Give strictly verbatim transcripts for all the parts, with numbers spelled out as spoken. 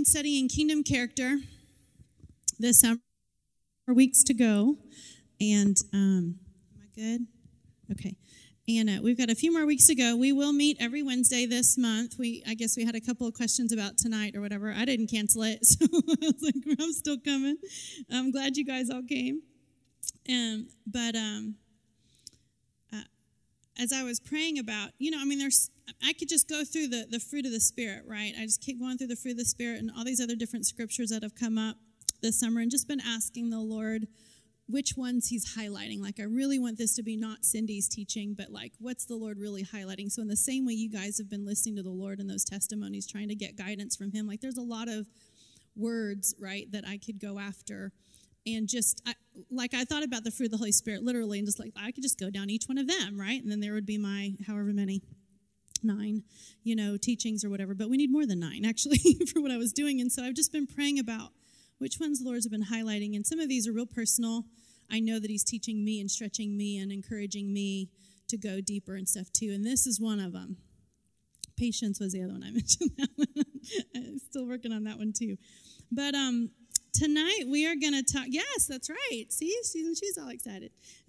been studying kingdom character this summer, weeks to go, and um, am I good? Okay. And uh, we've got a few more weeks to go. We will meet every Wednesday this month. We, I guess we had a couple of questions about tonight or whatever. I didn't cancel it, so I was like, I'm still coming. I'm glad you guys all came. Um, but um, uh, as I was praying about, you know, I mean, there's, I could just go through the, the fruit of the Spirit, right? I just keep going through the fruit of the Spirit and all these other different scriptures that have come up this summer and just been asking the Lord which ones he's highlighting. Like, I really want this to be not Cindy's teaching, but like, what's the Lord really highlighting? So in the same way you guys have been listening to the Lord in those testimonies, trying to get guidance from him, like there's a lot of words, right, that I could go after. And just, I, like, I thought about the fruit of the Holy Spirit, literally, and just like, I could just go down each one of them, right? And then there would be my however many, nine, you know, teachings or whatever. But we need more than nine, actually, for what I was doing. And so I've just been praying about which ones the Lord's have been highlighting. And some of these are real personal. I know that he's teaching me and stretching me and encouraging me to go deeper and stuff too. And this is one of them. Patience was the other one I mentioned. That one. I'm still working on that one too. But um, tonight we are going to talk. Yes, that's right. See, she's, she's all excited.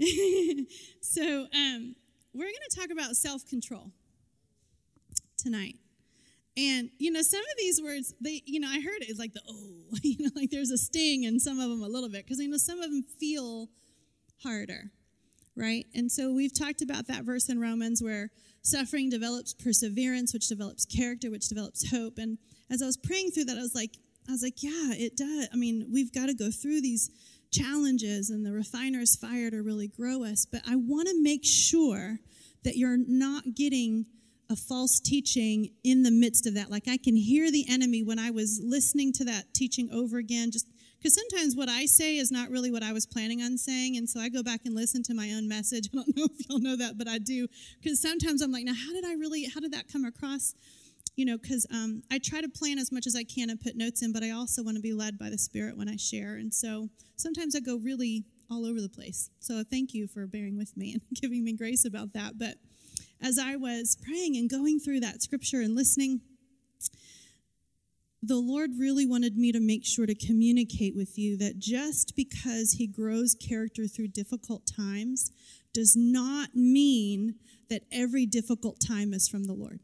so um, we're going to talk about self-control tonight. And, you know, some of these words, they, you know, I heard it, it's like the, oh, you know, like there's a sting in some of them a little bit, because, you know, some of them feel harder, right? And so we've talked about that verse in Romans where suffering develops perseverance, which develops character, which develops hope. And as I was praying through that, I was like, I was like, yeah, it does. I mean, we've got to go through these challenges and the refiner's fire to really grow us. But I want to make sure that you're not getting a false teaching in the midst of that. Like, I can hear the enemy when I was listening to that teaching over again, just because sometimes what I say is not really what I was planning on saying, and so I go back and listen to my own message. I don't know if y'all know that, but I do, because sometimes I'm like, now, how did I really, how did that come across? You know, because um, I try to plan as much as I can and put notes in, but I also want to be led by the Spirit when I share, and so sometimes I go really all over the place. So thank you for bearing with me and giving me grace about that. But as I was praying and going through that scripture and listening, the Lord really wanted me to make sure to communicate with you that just because he grows character through difficult times does not mean that every difficult time is from the Lord.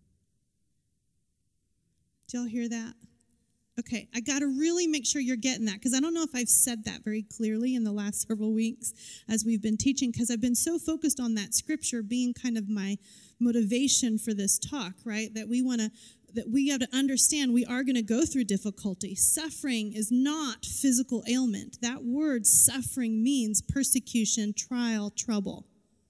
Did y'all hear that? Okay, I got to really make sure you're getting that, because I don't know if I've said that very clearly in the last several weeks as we've been teaching, because I've been so focused on that scripture being kind of my motivation for this talk, right? That we want to, that we have to understand we are going to go through difficulty. Suffering is not physical ailment. That word suffering means persecution, trial, trouble.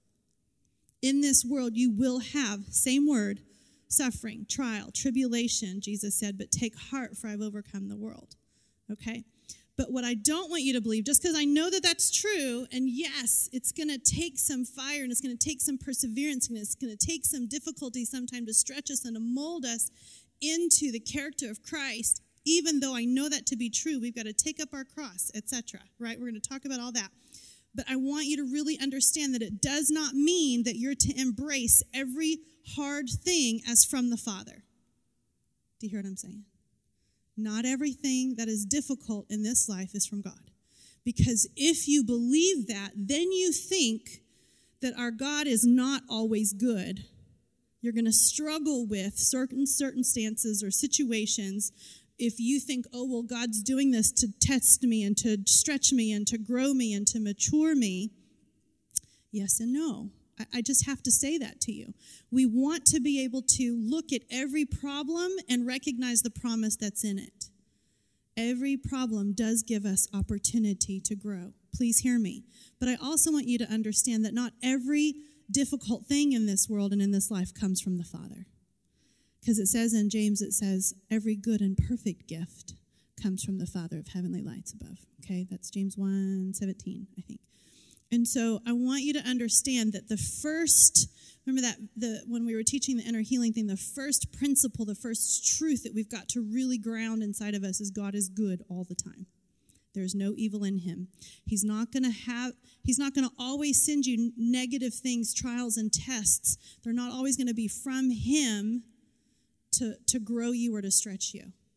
In this world, you will have, same word, suffering, trial, tribulation, Jesus said, but take heart, for I've overcome the world, okay? But what I don't want you to believe, just because I know that that's true, and yes, it's going to take some fire, and it's going to take some perseverance, and it's going to take some difficulty sometime to stretch us and to mold us into the character of Christ. Even though I know that to be true, we've got to take up our cross, et cetera, right? We're going to talk about all that. But I want you to really understand that it does not mean that you're to embrace every hard thing as from the Father. Do you hear what I'm saying? Not everything that is difficult in this life is from God. Because if you believe that, then you think that our God is not always good. You're going to struggle with certain circumstances or situations if you think, oh, well, God's doing this to test me and to stretch me and to grow me and to mature me. Yes and no. I, I just have to say that to you. We want to be able to look at every problem and recognize the promise that's in it. Every problem does give us opportunity to grow. Please hear me. But I also want you to understand that not every difficult thing in this world and in this life comes from the Father. Because it says in James, it says, every good and perfect gift comes from the Father of heavenly lights above. Okay, that's James one seventeen, I think. And so I want you to understand that the first, remember that the when we were teaching the inner healing thing, the first principle, the first truth that we've got to really ground inside of us is God is good all the time. There's no evil in him. He's not going to have, he's not going to always send you negative things, trials and tests. They're not always going to be from him to, to grow you or to stretch you.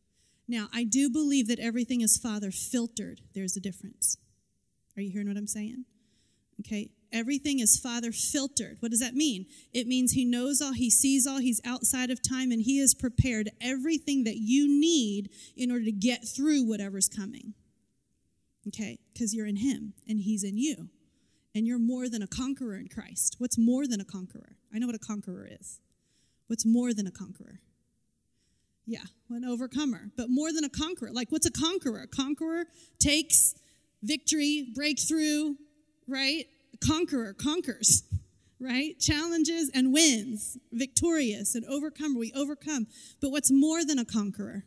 Now, I do believe that everything is Father filtered. There's a difference. Are you hearing what I'm saying? Okay, everything is Father filtered. What does that mean? It means he knows all, he sees all, he's outside of time, and he has prepared everything that you need in order to get through whatever's coming. Okay, because you're in him, and he's in you. And you're more than a conqueror in Christ. What's more than a conqueror? I know what a conqueror is. What's more than a conqueror? Yeah, an overcomer. But more than a conqueror. Like, what's a conqueror? A conqueror takes victory, breakthrough, right? A conqueror conquers, right? Challenges and wins. Victorious, an overcomer. We overcome. But what's more than a conqueror?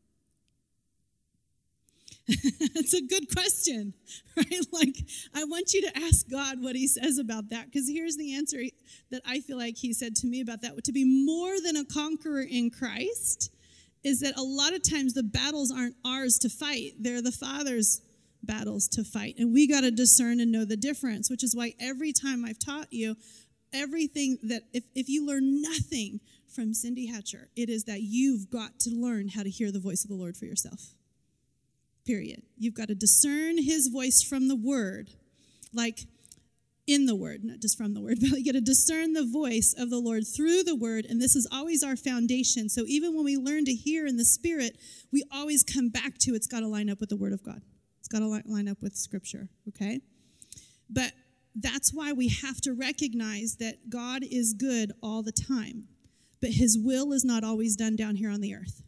It's a good question, right? Like, I want you to ask God what he says about that, because here's the answer that I feel like he said to me about that. To be more than a conqueror in Christ is that a lot of times the battles aren't ours to fight. They're the Father's battles to fight. And we got to discern and know the difference, which is why every time I've taught you, everything that, if, if you learn nothing from Cindy Hatcher, it is that you've got to learn how to hear the voice of the Lord for yourself. Period. You've got to discern his voice from the word, like in the word, not just from the word, but you got to discern the voice of the Lord through the word, and this is always our foundation. So even when we learn to hear in the Spirit, we always come back to it's got to line up with the word of God. It's got to line up with Scripture, okay? But that's why we have to recognize that God is good all the time, but his will is not always done down here on the earth.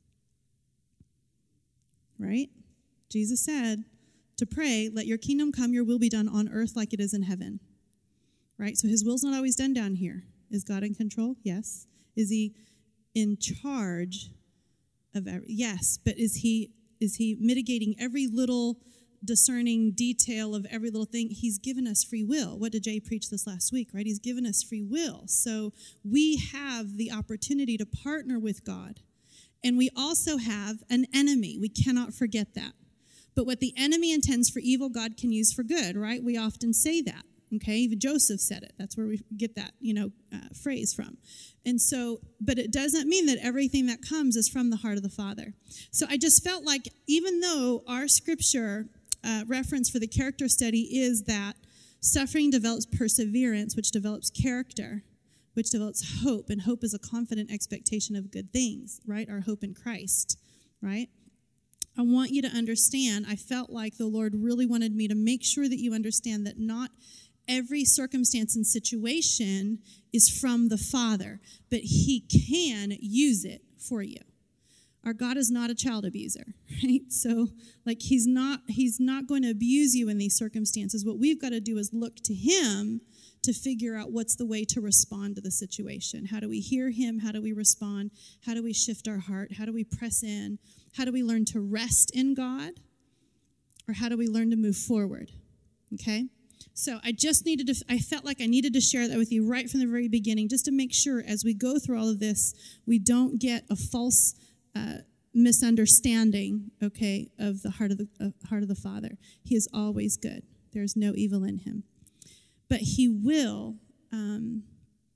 Right? Jesus said to pray, let your kingdom come, your will be done on earth like it is in heaven. Right? So his will's not always done down here. Is God in control? Yes. Is he in charge of every? Yes. But is he is he mitigating every little discerning detail of every little thing? He's given us free will. What did Jay preach this last week, right? He's given us free will. So we have the opportunity to partner with God. And we also have an enemy. We cannot forget that. But what the enemy intends for evil, God can use for good, right? We often say that, okay? Even Joseph said it. That's where we get that, you know, uh, phrase from. And so, but it doesn't mean that everything that comes is from the heart of the Father. So I just felt like even though our scripture uh, reference for the character study is that suffering develops perseverance, which develops character, which develops hope, and hope is a confident expectation of good things, right? Our hope in Christ, right? I want you to understand, I felt like the Lord really wanted me to make sure that you understand that not every circumstance and situation is from the Father, but he can use it for you. Our God is not a child abuser, right? So, like, he's not, he's not going to abuse you in these circumstances. What we've got to do is look to him to figure out what's the way to respond to the situation. How do we hear him? How do we respond? How do we shift our heart? How do we press in? How do we learn to rest in God? Or how do we learn to move forward? Okay? So I just needed to, I felt like I needed to share that with you right from the very beginning, just to make sure as we go through all of this, we don't get a false uh, misunderstanding, okay, of the heart of the uh, heart of the Father. He is always good. There's no evil in him. But he will, um,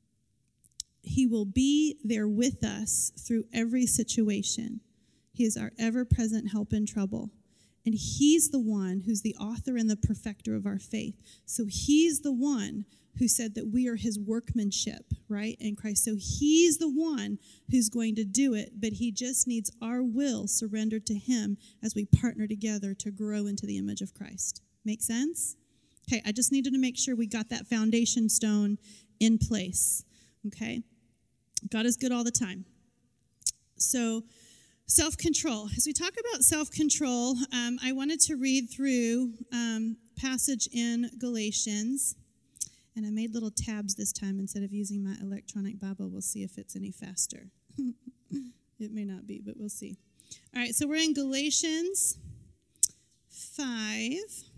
he will be there with us through every situation. He is our ever-present help in trouble. And he's the one who's the author and the perfecter of our faith. So he's the one who said that we are his workmanship, right, in Christ. So he's the one who's going to do it, but he just needs our will surrendered to him as we partner together to grow into the image of Christ. Make sense? Okay, I just needed to make sure we got that foundation stone in place, okay? God is good all the time. So, self-control. As we talk about self-control, um, I wanted to read through um, passage in Galatians, and I made little tabs this time instead of using my electronic Bible. We'll see if it's any faster. It may not be, but we'll see. All right, so we're in Galatians five.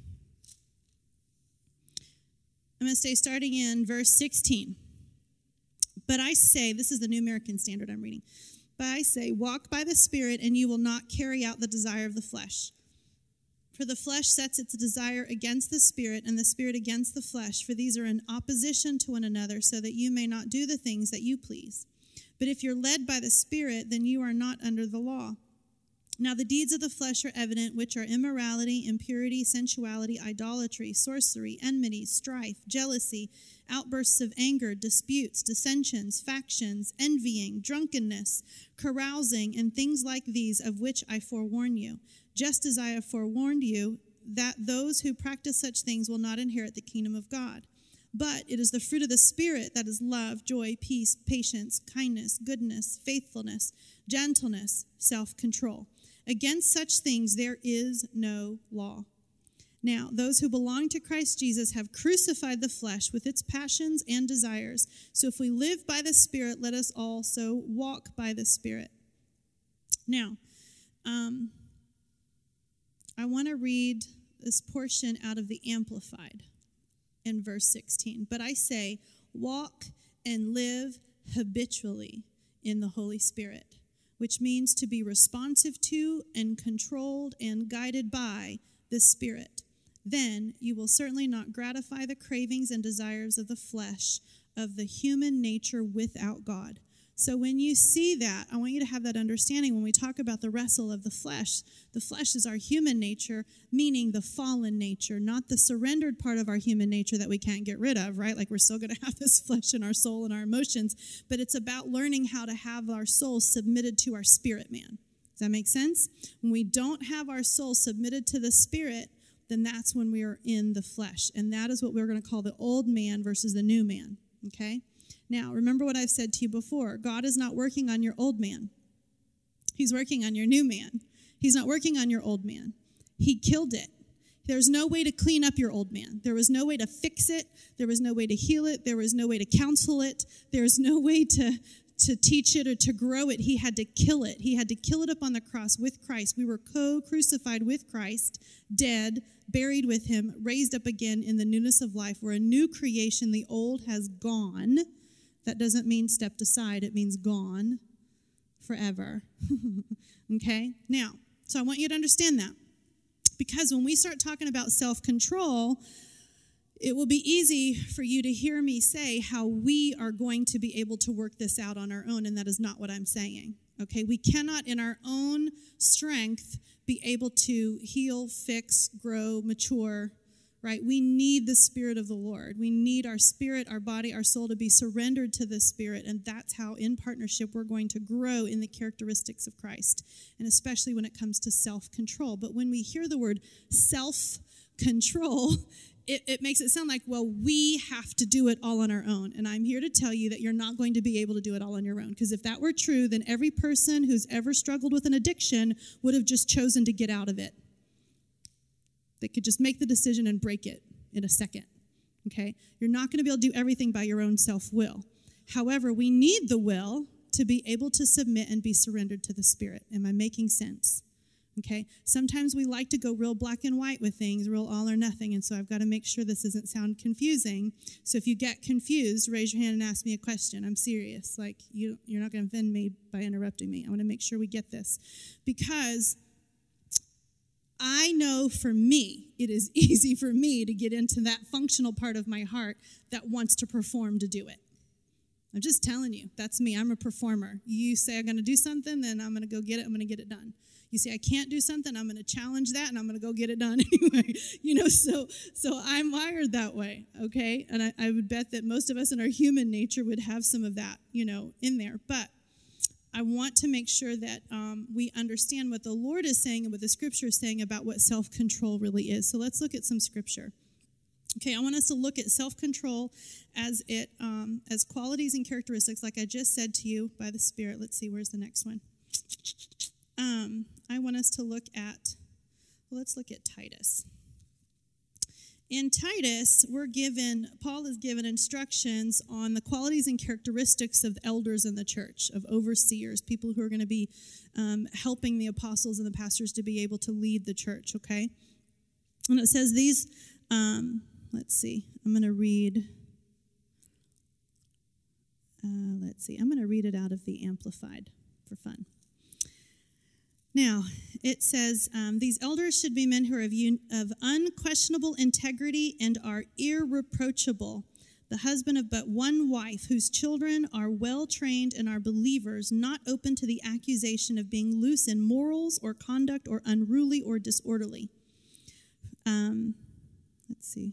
I'm going to stay starting in verse sixteen. But I say, this is the New American Standard I'm reading. But I say, walk by the Spirit, and you will not carry out the desire of the flesh. For the flesh sets its desire against the Spirit, and the Spirit against the flesh. For these are in opposition to one another, so that you may not do the things that you please. But if you're led by the Spirit, then you are not under the law. Now the deeds of the flesh are evident, which are immorality, impurity, sensuality, idolatry, sorcery, enmity, strife, jealousy, outbursts of anger, disputes, dissensions, factions, envying, drunkenness, carousing, and things like these, of which I forewarn you, just as I have forewarned you, that those who practice such things will not inherit the kingdom of God. But it is the fruit of the Spirit that is love, joy, peace, patience, kindness, goodness, faithfulness, gentleness, self-control. Against such things there is no law. Now, those who belong to Christ Jesus have crucified the flesh with its passions and desires. So if we live by the Spirit, let us also walk by the Spirit. Now, um, I want to read this portion out of the Amplified in verse sixteen. But I say, walk and live habitually in the Holy Spirit, which means to be responsive to and controlled and guided by the Spirit. Then you will certainly not gratify the cravings and desires of the flesh, of the human nature without God. So when you see that, I want you to have that understanding when we talk about the wrestle of the flesh. The flesh is our human nature, meaning the fallen nature, not the surrendered part of our human nature that we can't get rid of, right? Like we're still going to have this flesh in our soul and our emotions, but it's about learning how to have our soul submitted to our spirit man. Does that make sense? When we don't have our soul submitted to the Spirit, then that's when we are in the flesh. And that is what we're going to call the old man versus the new man, okay? Now, remember what I've said to you before. God is not working on your old man. He's working on your new man. He's not working on your old man. He killed it. There's no way to clean up your old man. There was no way to fix it. There was no way to heal it. There was no way to counsel it. There's no way to, to teach it or to grow it. He had to kill it. He had to kill it up on the cross with Christ. We were co-crucified with Christ, dead, buried with him, raised up again in the newness of life. We're a new creation. The old has gone. That doesn't mean stepped aside. It means gone forever. Okay? Now, so I want you to understand that. Because when we start talking about self-control, it will be easy for you to hear me say how we are going to be able to work this out on our own, and that is not what I'm saying. Okay? We cannot, in our own strength, be able to heal, fix, grow, mature, right? We need the Spirit of the Lord. We need our spirit, our body, our soul to be surrendered to the Spirit, and that's how, in partnership, we're going to grow in the characteristics of Christ, and especially when it comes to self-control. But when we hear the word self-control, it, it makes it sound like, well, we have to do it all on our own, and I'm here to tell you that you're not going to be able to do it all on your own, because if that were true, then every person who's ever struggled with an addiction would have just chosen to get out of it. They could just make the decision and break it in a second, okay? You're not going to be able to do everything by your own self-will. However, we need the will to be able to submit and be surrendered to the Spirit. Am I making sense? Okay? Sometimes we like to go real black and white with things, real all or nothing, and so I've got to make sure this doesn't sound confusing. So if you get confused, raise your hand and ask me a question. I'm serious. Like, you, you're not going to offend me by interrupting me. I want to make sure we get this. Because I know for me, it is easy for me to get into that functional part of my heart that wants to perform to do it. I'm just telling you, that's me. I'm a performer. You say I'm going to do something, then I'm going to go get it. I'm going to get it done. You say I can't do something, I'm going to challenge that, and I'm going to go get it done anyway. You know, so so I'm wired that way, okay? And I, I would bet that most of us in our human nature would have some of that, you know, in there. But I want to make sure that um, we understand what the Lord is saying and what the Scripture is saying about what self-control really is. So let's look at some Scripture. Okay, I want us to look at self-control as it um, as qualities and characteristics, like I just said to you by the Spirit. Let's see, where's the next one? Um, I want us to look at, well, let's look at Titus. In Titus, we're given, Paul is given instructions on the qualities and characteristics of elders in the church, of overseers, people who are going to be um, helping the apostles and the pastors to be able to lead the church, okay? And it says these, um, let's see, I'm going to read, uh, let's see, I'm going to read it out of the Amplified for fun. Now, it says, um, these elders should be men who are of, un- of unquestionable integrity and are irreproachable, the husband of but one wife, whose children are well trained and are believers, not open to the accusation of being loose in morals or conduct or unruly or disorderly. Um, let's see.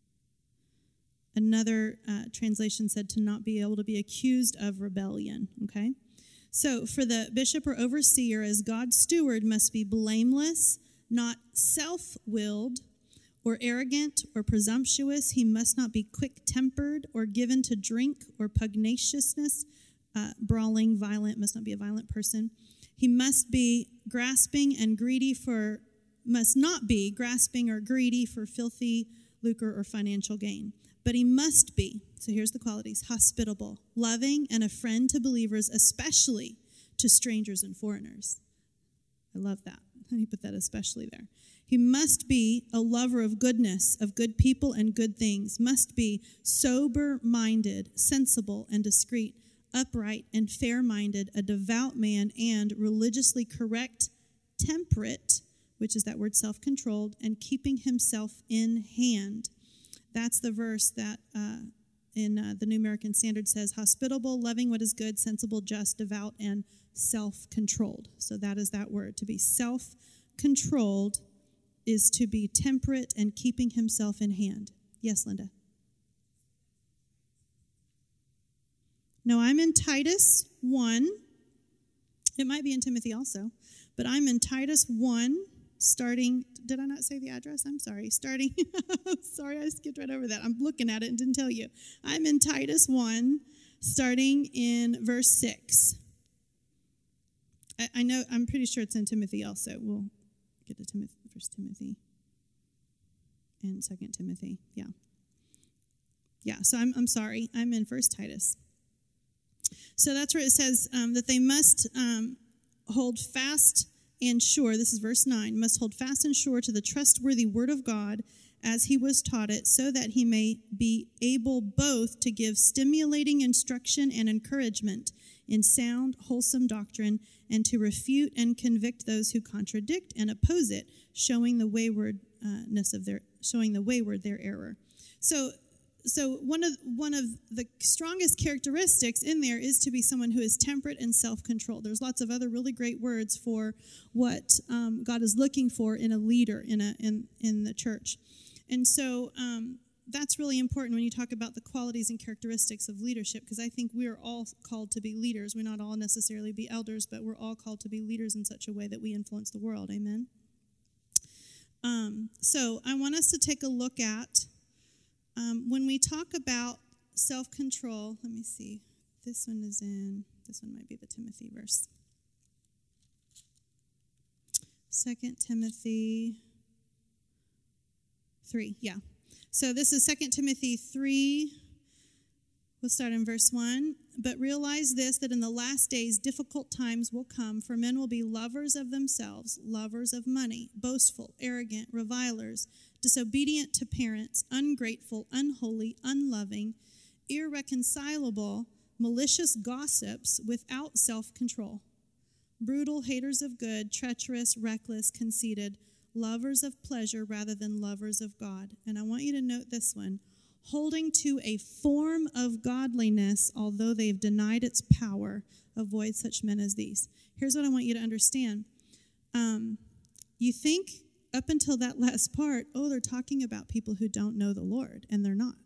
Another uh, translation said to not be able to be accused of rebellion, okay? So for the bishop or overseer as God's steward must be blameless, not self-willed, or arrogant or presumptuous. He must not be quick-tempered or given to drink or pugnaciousness, uh, brawling, violent, must not be a violent person. He must be grasping and greedy for, must not be grasping or greedy for filthy lucre or financial gain. But he must be, so here's the qualities, hospitable, loving, and a friend to believers, especially to strangers and foreigners. I love that. Let me put that especially there. He must be a lover of goodness, of good people and good things, must be sober-minded, sensible and discreet, upright and fair-minded, a devout man, and religiously correct, temperate, which is that word self-controlled, and keeping himself in hand. That's the verse that uh, in uh, the New American Standard says, hospitable, loving what is good, sensible, just, devout, and self-controlled. So that is that word, to be self-controlled is to be temperate and keeping himself in hand. Yes, Linda? No, I'm in Titus one. It might be in Timothy also, but I'm in Titus one, starting, did I not say the address? I'm sorry. Starting, sorry, I skipped right over that. I'm looking at it and didn't tell you. I'm in Titus one, starting in verse six. I, I know, I'm pretty sure it's in Timothy also. We'll get to Timothy. First Timothy and Second Timothy. Yeah. Yeah, so I'm I'm sorry. I'm in First Titus. So that's where it says um, that they must um, hold fast and sure, this is verse nine, must hold fast and sure to the trustworthy word of God as he was taught it, so that he may be able both to give stimulating instruction and encouragement in sound, wholesome doctrine, and to refute and convict those who contradict and oppose it, showing the waywardness of their, showing the wayward their error. So, so one of one of the strongest characteristics in there is to be someone who is temperate and self-controlled. There's lots of other really great words for what um, God is looking for in a leader in a in in the church, and so. Um, That's really important when you talk about the qualities and characteristics of leadership, because I think we are all called to be leaders. We're not all necessarily be elders, but we're all called to be leaders in such a way that we influence the world. Amen? Um, so I want us to take a look at, um, when we talk about self-control, let me see. This one is in, this one might be the Timothy verse. Second Timothy three, yeah. So this is Second Timothy three. We'll start in verse one. But realize this, that in the last days difficult times will come, for men will be lovers of themselves, lovers of money, boastful, arrogant, revilers, disobedient to parents, ungrateful, unholy, unloving, irreconcilable, malicious gossips, without self-control, brutal, haters of good, treacherous, reckless, conceited, lovers of pleasure rather than lovers of God. And I want you to note this one. Holding to a form of godliness, although they've denied its power, avoid such men as these. Here's what I want you to understand. Um, you think up until that last part, oh, they're talking about people who don't know the Lord, and they're not.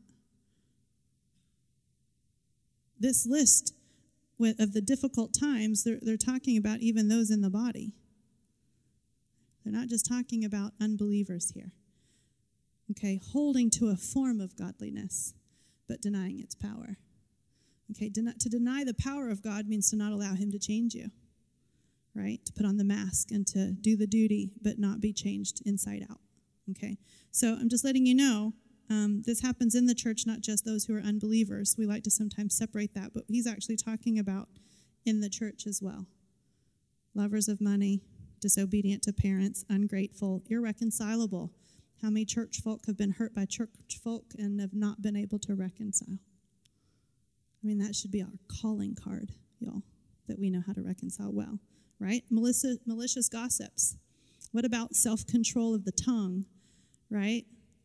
This list of the difficult times, they're, they're talking about even those in the body. They're not just talking about unbelievers here. Okay, holding to a form of godliness, but denying its power. Okay, Den- to deny the power of God means to not allow him to change you, right? To put on the mask and to do the duty, but not be changed inside out. Okay, so I'm just letting you know, um, this happens in the church, not just those who are unbelievers. We like to sometimes separate that, but he's actually talking about in the church as well. Lovers of money, disobedient to parents, ungrateful, irreconcilable. How many church folk have been hurt by church folk and have not been able to reconcile? I mean, that should be our calling card, y'all, that we know how to reconcile well, right? Malicious, malicious gossips. What about self-control of the tongue, right?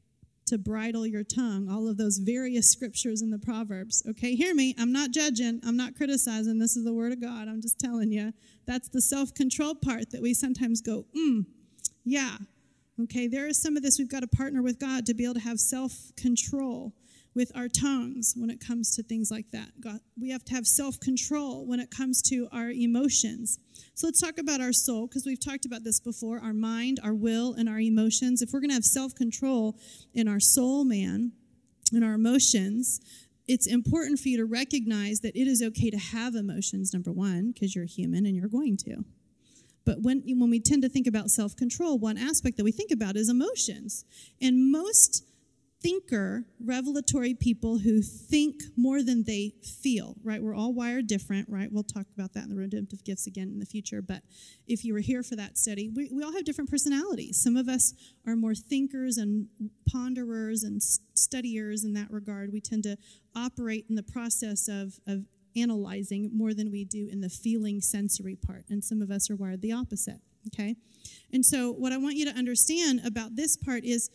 to bridle your tongue, all of those various scriptures in the Proverbs. Okay, hear me. I'm not judging. I'm not criticizing. This is the word of God. I'm just telling you. That's the self-control part that we sometimes go, mm, yeah. Okay, there is some of this. We've got to partner with God to be able to have self-control with our tongues when it comes to things like that. God, we have to have self-control when it comes to our emotions. So let's talk about our soul, because we've talked about this before, our mind, our will, and our emotions. If we're going to have self-control in our soul, man, in our emotions, it's important for you to recognize that it is okay to have emotions, number one, because you're human and you're going to. But when, when we tend to think about self-control, one aspect that we think about is emotions. And most thinker, revelatory people who think more than they feel, right? We're all wired different, right? We'll talk about that in the redemptive gifts again in the future. But if you were here for that study, we, we all have different personalities. Some of us are more thinkers and ponderers and studiers in that regard. We tend to operate in the process of, of analyzing more than we do in the feeling sensory part. And some of us are wired the opposite, okay? And so what I want you to understand about this part is,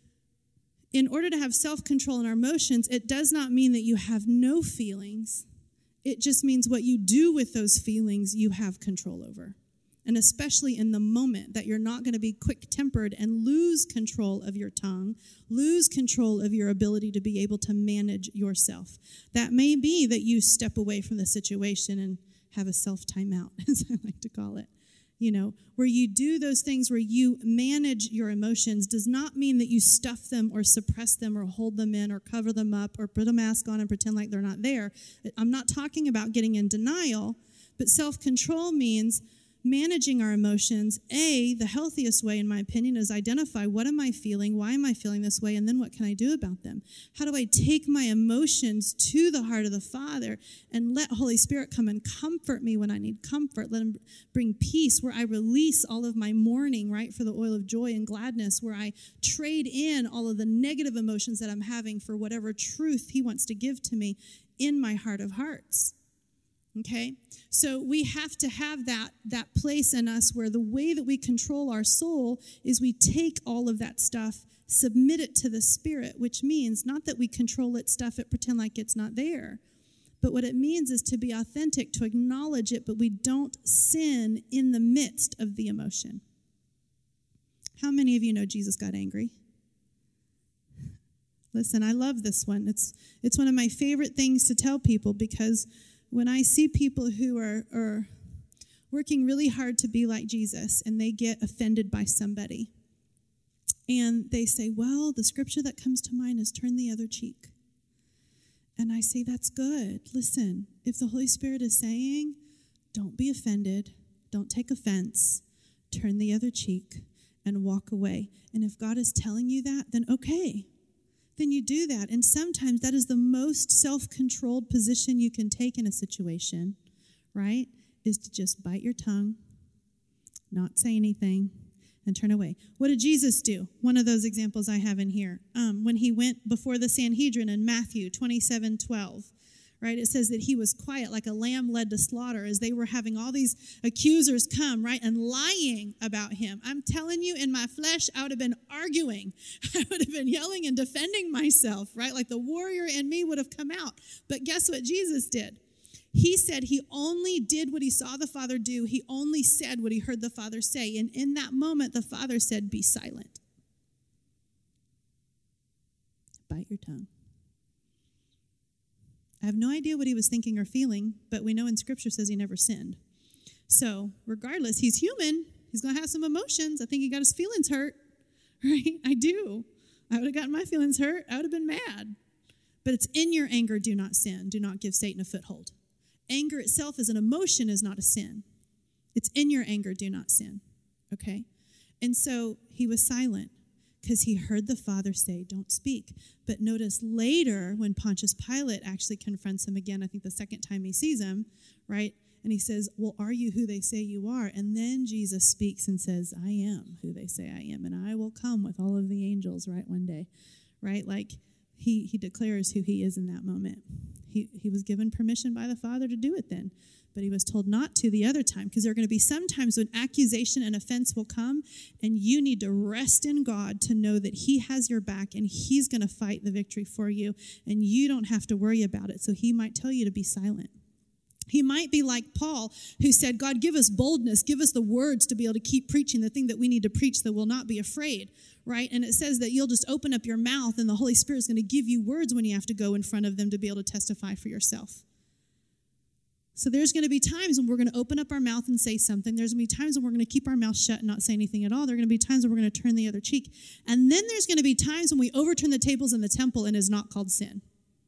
in order to have self-control in our emotions, it does not mean that you have no feelings. It just means what you do with those feelings, you have control over. And especially in the moment, that you're not going to be quick-tempered and lose control of your tongue, lose control of your ability to be able to manage yourself. That may be that you step away from the situation and have a self-timeout, as I like to call it. You know, where you do those things where you manage your emotions does not mean that you stuff them or suppress them or hold them in or cover them up or put a mask on and pretend like they're not there. I'm not talking about getting in denial, but self-control means managing our emotions. A, the healthiest way, in my opinion, is identify what am I feeling, why am I feeling this way, and then what can I do about them? How do I take my emotions to the heart of the Father and let Holy Spirit come and comfort me when I need comfort? Let him bring peace, where I release all of my mourning, right, for the oil of joy and gladness, where I trade in all of the negative emotions that I'm having for whatever truth he wants to give to me in my heart of hearts. Okay, so we have to have that, that place in us where the way that we control our soul is we take all of that stuff, submit it to the Spirit, which means not that we control it, stuff it, pretend like it's not there. But what it means is to be authentic, to acknowledge it, but we don't sin in the midst of the emotion. How many of you know Jesus got angry? Listen, I love this one. It's, it's one of my favorite things to tell people, because when I see people who are, are working really hard to be like Jesus and they get offended by somebody and they say, well, the scripture that comes to mind is turn the other cheek. And I say, that's good. Listen, if the Holy Spirit is saying, don't be offended, don't take offense, turn the other cheek and walk away. And if God is telling you that, then okay. Then you do that. And sometimes that is the most self-controlled position you can take in a situation, right? Is to just bite your tongue, not say anything, and turn away. What did Jesus do? One of those examples I have in here. Um, when he went before the Sanhedrin in Matthew twenty-seven twelve, right? It says that he was quiet like a lamb led to slaughter as they were having all these accusers come, right, and lying about him. I'm telling you, in my flesh, I would have been arguing. I would have been yelling and defending myself, right? Like the warrior in me would have come out. But guess what Jesus did? He said he only did what he saw the Father do. He only said what he heard the Father say. And in that moment, the Father said, be silent. Bite your tongue. I have no idea what he was thinking or feeling, but we know in Scripture says he never sinned. So regardless, he's human. He's going to have some emotions. I think he got his feelings hurt, right? I do. I would have gotten my feelings hurt. I would have been mad. But it's in your anger, do not sin. Do not give Satan a foothold. Anger itself as an emotion is not a sin. It's in your anger, do not sin, okay? And so he was silent, because he heard the Father say, don't speak. But notice later, when Pontius Pilate actually confronts him again, I think the second time he sees him, right? And he says, well, are you who they say you are? And then Jesus speaks and says, I am who they say I am, and I will come with all of the angels, right, one day, right? Like, he he declares who he is in that moment. He, he was given permission by the Father to do it then. but he was told not to the other time, because there are going to be some times when accusation and offense will come, and you need to rest in God to know that he has your back and he's going to fight the victory for you, and you don't have to worry about it. So he might tell you to be silent. He might be like Paul, who said, God, give us boldness, give us the words to be able to keep preaching the thing that we need to preach, that we'll not be afraid, right? And it says that you'll just open up your mouth and the Holy Spirit is going to give you words when you have to go in front of them to be able to testify for yourself. So there's going to be times when we're going to open up our mouth and say something. There's going to be times when we're going to keep our mouth shut and not say anything at all. There are going to be times when we're going to turn the other cheek. And then there's going to be times when we overturn the tables in the temple and is not called sin.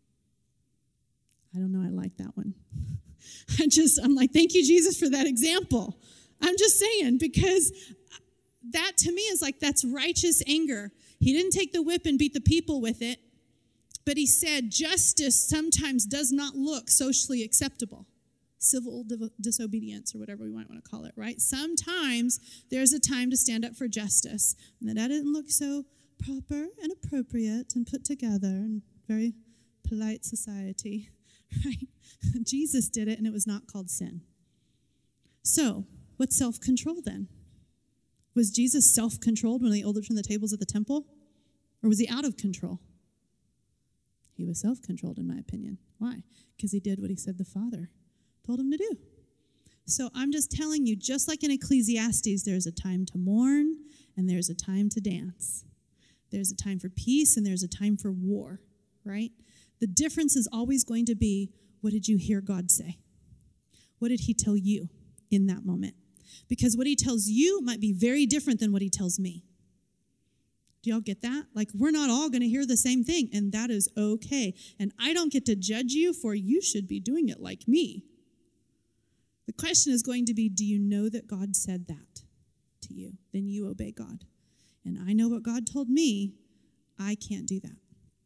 I don't know, I like that one. I just, I'm like, thank you, Jesus, for that example. I'm just saying, because that to me is like, that's righteous anger. He didn't take the whip and beat the people with it, but he said justice sometimes does not look socially acceptable. Civil disobedience, or whatever we might want to call it, right? Sometimes there's a time to stand up for justice, and that didn't look so proper and appropriate and put together and very polite society, right? Jesus did it, and it was not called sin. So, what's self-control then? Was Jesus self-controlled when he overturned the tables at the temple? Or was he out of control? He was self-controlled, in my opinion. Why? Because he did what he said the Father told him to do. So I'm just telling you, just like in Ecclesiastes, there's a time to mourn and there's a time to dance. There's a time for peace and there's a time for war, right? The difference is always going to be, what did you hear God say? What did he tell you in that moment? Because what he tells you might be very different than what he tells me. Do y'all get that? Like, we're not all going to hear the same thing, and that is okay. And I don't get to judge you, for you should be doing it like me. The question is going to be, do you know that God said that to you? Then you obey God. And I know what God told me. I can't do that.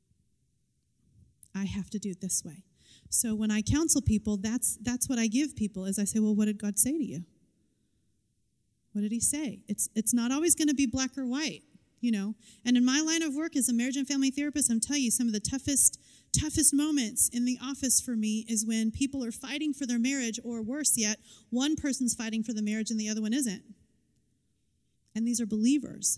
I have to do it this way. So when I counsel people, that's that's what I give people, is I say, well, what did God say to you? What did he say? It's it's not always going to be black or white, you know. And in my line of work as a marriage and family therapist, I'm telling you, some of the toughest toughest moments in the office for me is when people are fighting for their marriage, or worse yet, one person's fighting for the marriage and the other one isn't. And these are believers.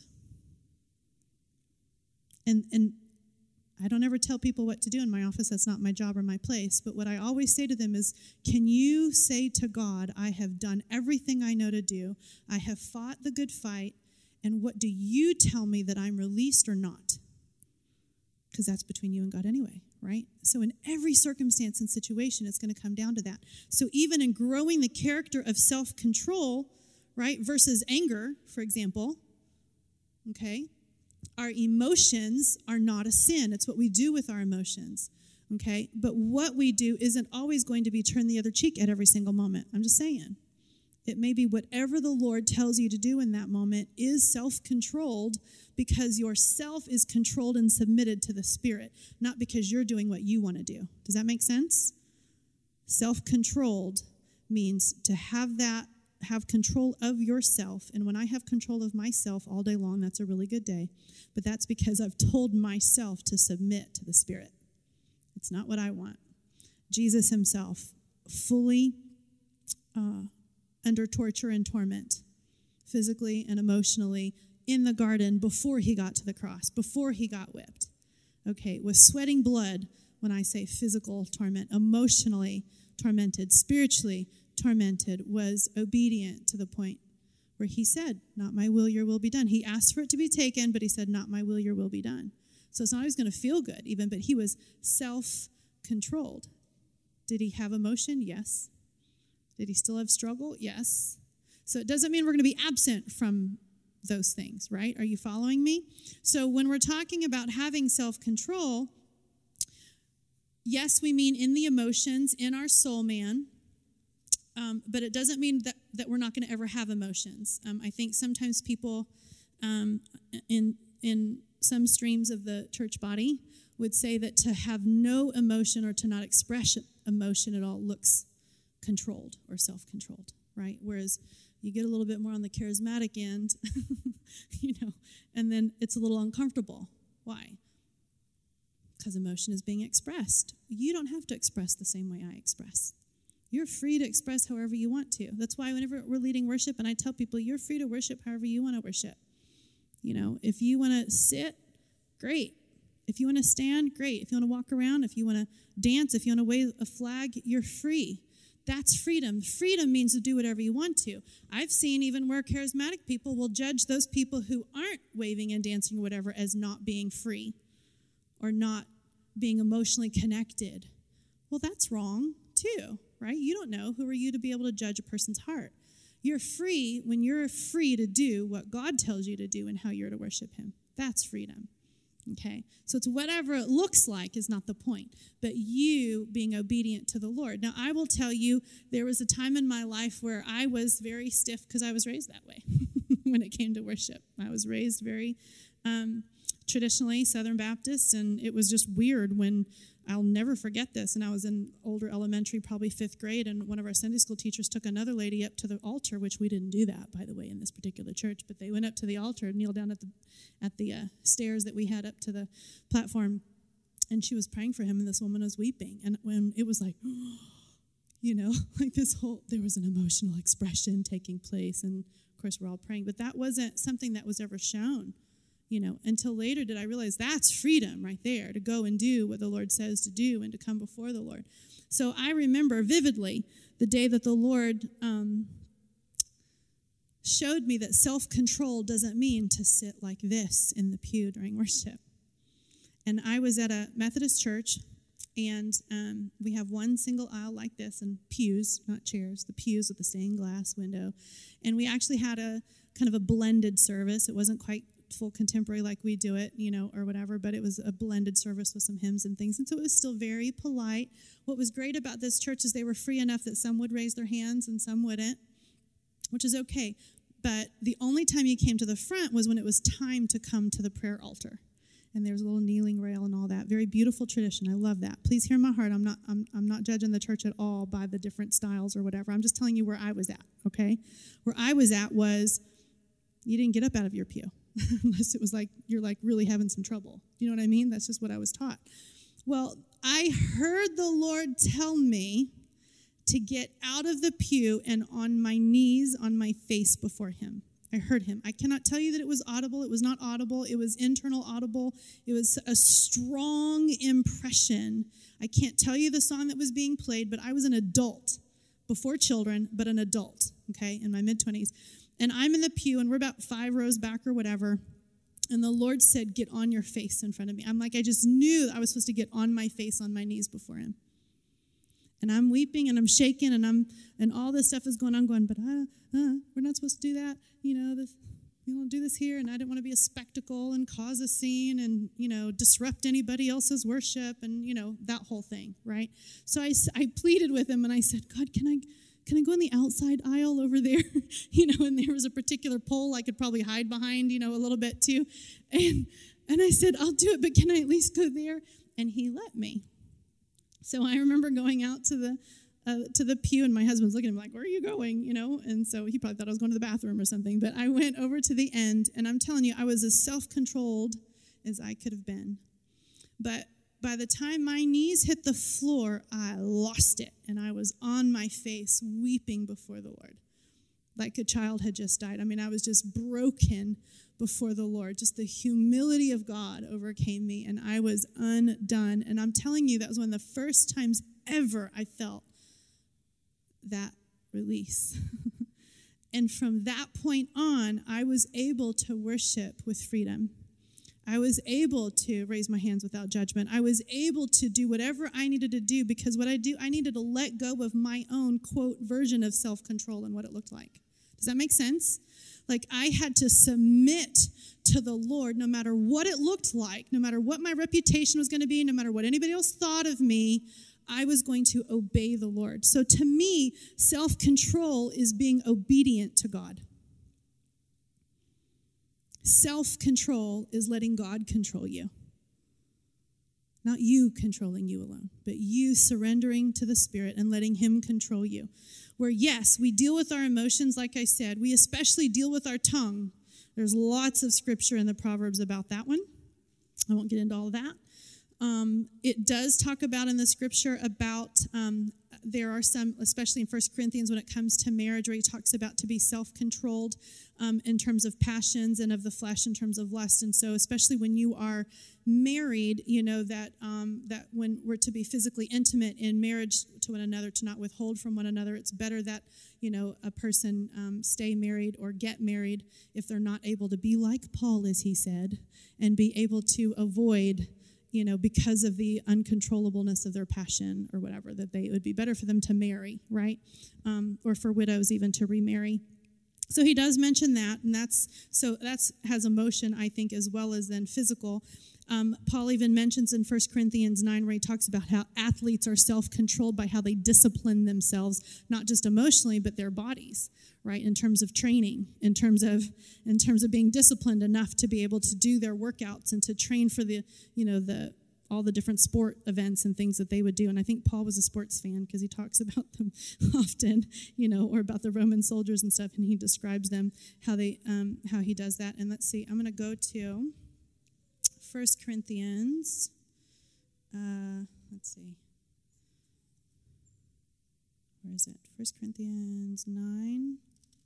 And and I don't ever tell people what to do in my office. That's not my job or my place. But what I always say to them is, can you say to God, I have done everything I know to do. I have fought the good fight. And what do you tell me that I'm released or not? Because that's between you and God anyway, right? So in every circumstance and situation, it's going to come down to that. So even in growing the character of self-control, right, versus anger, for example, okay, our emotions are not a sin. It's what we do with our emotions, okay? But what we do isn't always going to be turn the other cheek at every single moment. I'm just saying. It may be whatever the Lord tells you to do in that moment is self-controlled, because your self is controlled and submitted to the Spirit, not because you're doing what you want to do. Does that make sense? Self-controlled means to have that, have control of yourself. And when I have control of myself all day long, that's a really good day. But that's because I've told myself to submit to the Spirit. It's not what I want. Jesus himself, fully uh, under torture and torment, physically and emotionally, in the garden before he got to the cross, before he got whipped. Okay, was sweating blood when I say physical torment, emotionally tormented, spiritually tormented, was obedient to the point where he said, not my will, your will be done. He asked for it to be taken, but he said, not my will, your will be done. So it's not always going to feel good even, but he was self-controlled. Did he have emotion? Yes. Did he still have struggle? Yes. So it doesn't mean we're going to be absent from those things, right? Are you following me? So when we're talking about having self-control, yes, we mean in the emotions, in our soul man, um, but it doesn't mean that, that we're not going to ever have emotions. Um, I think sometimes people um, in in some streams of the church body would say that to have no emotion or to not express emotion at all looks controlled or self-controlled, right? Whereas you get a little bit more on the charismatic end, you know, and then it's a little uncomfortable. Why? Because emotion is being expressed. You don't have to express the same way I express. You're free to express however you want to. That's why whenever we're leading worship, and I tell people, you're free to worship however you want to worship. You know, if you want to sit, great. If you want to stand, great. If you want to walk around, if you want to dance, if you want to wave a flag, you're free. That's freedom. Freedom means to do whatever you want to. I've seen even where charismatic people will judge those people who aren't waving and dancing or whatever as not being free or not being emotionally connected. Well, that's wrong too, right? You don't know. Who are you to be able to judge a person's heart? You're free when you're free to do what God tells you to do and how you're to worship him. That's freedom. Okay, so it's whatever it looks like is not the point, but you being obedient to the Lord. Now, I will tell you, there was a time in my life where I was very stiff because I was raised that way when it came to worship. I was raised very um, traditionally Southern Baptist, and it was just weird when, I'll never forget this, and I was in older elementary, probably fifth grade, and one of our Sunday school teachers took another lady up to the altar, which we didn't do that, by the way, in this particular church, but they went up to the altar, kneeled down at the at the uh, stairs that we had up to the platform, and she was praying for him, and this woman was weeping, and when it was like, you know, like this whole, there was an emotional expression taking place, and of course we're all praying, but that wasn't something that was ever shown. You know, until later did I realize that's freedom right there, to go and do what the Lord says to do and to come before the Lord. So I remember vividly the day that the Lord um, showed me that self-control doesn't mean to sit like this in the pew during worship. And I was at a Methodist church, and um, we have one single aisle like this, and pews, not chairs, the pews with the stained glass window. And we actually had a kind of a blended service. It wasn't quite full contemporary like we do it, you know, or whatever, but it was a blended service with some hymns and things, and so it was still very polite. What was great about this church is they were free enough that some would raise their hands and some wouldn't, which is okay, but the only time you came to the front was when it was time to come to the prayer altar, and there was a little kneeling rail and all that. Very beautiful tradition. I love that. Please hear my heart. I'm not I'm, I'm not judging the church at all by the different styles or whatever. I'm just telling you where I was at, okay? Where I was at was you didn't get up out of your pew. Unless it was like you're like really having some trouble. You know what I mean? That's just what I was taught. Well, I heard the Lord tell me to get out of the pew and on my knees, on my face before him. I heard him. I cannot tell you that it was audible. It was not audible. It was internal audible. It was a strong impression. I can't tell you the song that was being played, but I was an adult, before children, but an adult, okay, in my mid-twenties. And I'm in the pew, and we're about five rows back or whatever, and the Lord said, get on your face in front of me. I'm like, I just knew I was supposed to get on my face, on my knees before him. And I'm weeping, and I'm shaking, and I'm and all this stuff is going on, going, but uh, uh, we're not supposed to do that. You know, this, we don't do this here, and I didn't want to be a spectacle and cause a scene and, you know, disrupt anybody else's worship and, you know, that whole thing, right? So I, I pleaded with him, and I said, God, can I... Can I go in the outside aisle over there? You know, and there was a particular pole I could probably hide behind, you know, a little bit too. And and I said, I'll do it, but can I at least go there? And he let me. So I remember going out to the uh, to the pew, and my husband's looking at me like, where are you going? You know, and so he probably thought I was going to the bathroom or something. But I went over to the end, and I'm telling you, I was as self-controlled as I could have been. But by the time my knees hit the floor, I lost it, and I was on my face weeping before the Lord, like a child had just died. I mean, I was just broken before the Lord. Just the humility of God overcame me, and I was undone. And I'm telling you, that was one of the first times ever I felt that release. And from that point on, I was able to worship with freedom. I was able to raise my hands without judgment. I was able to do whatever I needed to do, because what I do, I needed to let go of my own, quote, version of self-control and what it looked like. Does that make sense? Like, I had to submit to the Lord no matter what it looked like, no matter what my reputation was going to be, no matter what anybody else thought of me, I was going to obey the Lord. So to me, self-control is being obedient to God. Self-control is letting God control you. Not you controlling you alone, but you surrendering to the Spirit and letting him control you. Where, yes, we deal with our emotions, like I said. We especially deal with our tongue. There's lots of scripture in the Proverbs about that one. I won't get into all of that. Um, it does talk about in the scripture about, um, there are some, especially in First Corinthians when it comes to marriage, where he talks about to be self-controlled um, in terms of passions and of the flesh in terms of lust. And so especially when you are married, you know, that um, that when we're to be physically intimate in marriage to one another, to not withhold from one another, it's better that, you know, a person um, stay married or get married if they're not able to be like Paul, as he said, and be able to avoid, you know, because of the uncontrollableness of their passion or whatever, that they it would be better for them to marry, right? Um, or for widows even to remarry. So he does mention that, and that's so that's has emotion, I think, as well as then physical. Um, Paul even mentions in First Corinthians nine, where he talks about how athletes are self-controlled by how they discipline themselves, not just emotionally, but their bodies, right? In terms of training, in terms of in terms of being disciplined enough to be able to do their workouts and to train for the, you know, the all the different sport events and things that they would do. And I think Paul was a sports fan because he talks about them often, you know, or about the Roman soldiers and stuff, and he describes them, how they, um, how he does that. And let's see, I'm going to go to First Corinthians, uh, let's see, where is it? First Corinthians nine.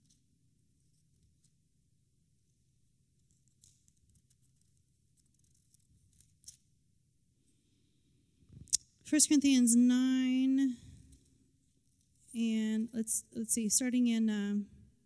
First Corinthians nine, and let's let's see, starting in um,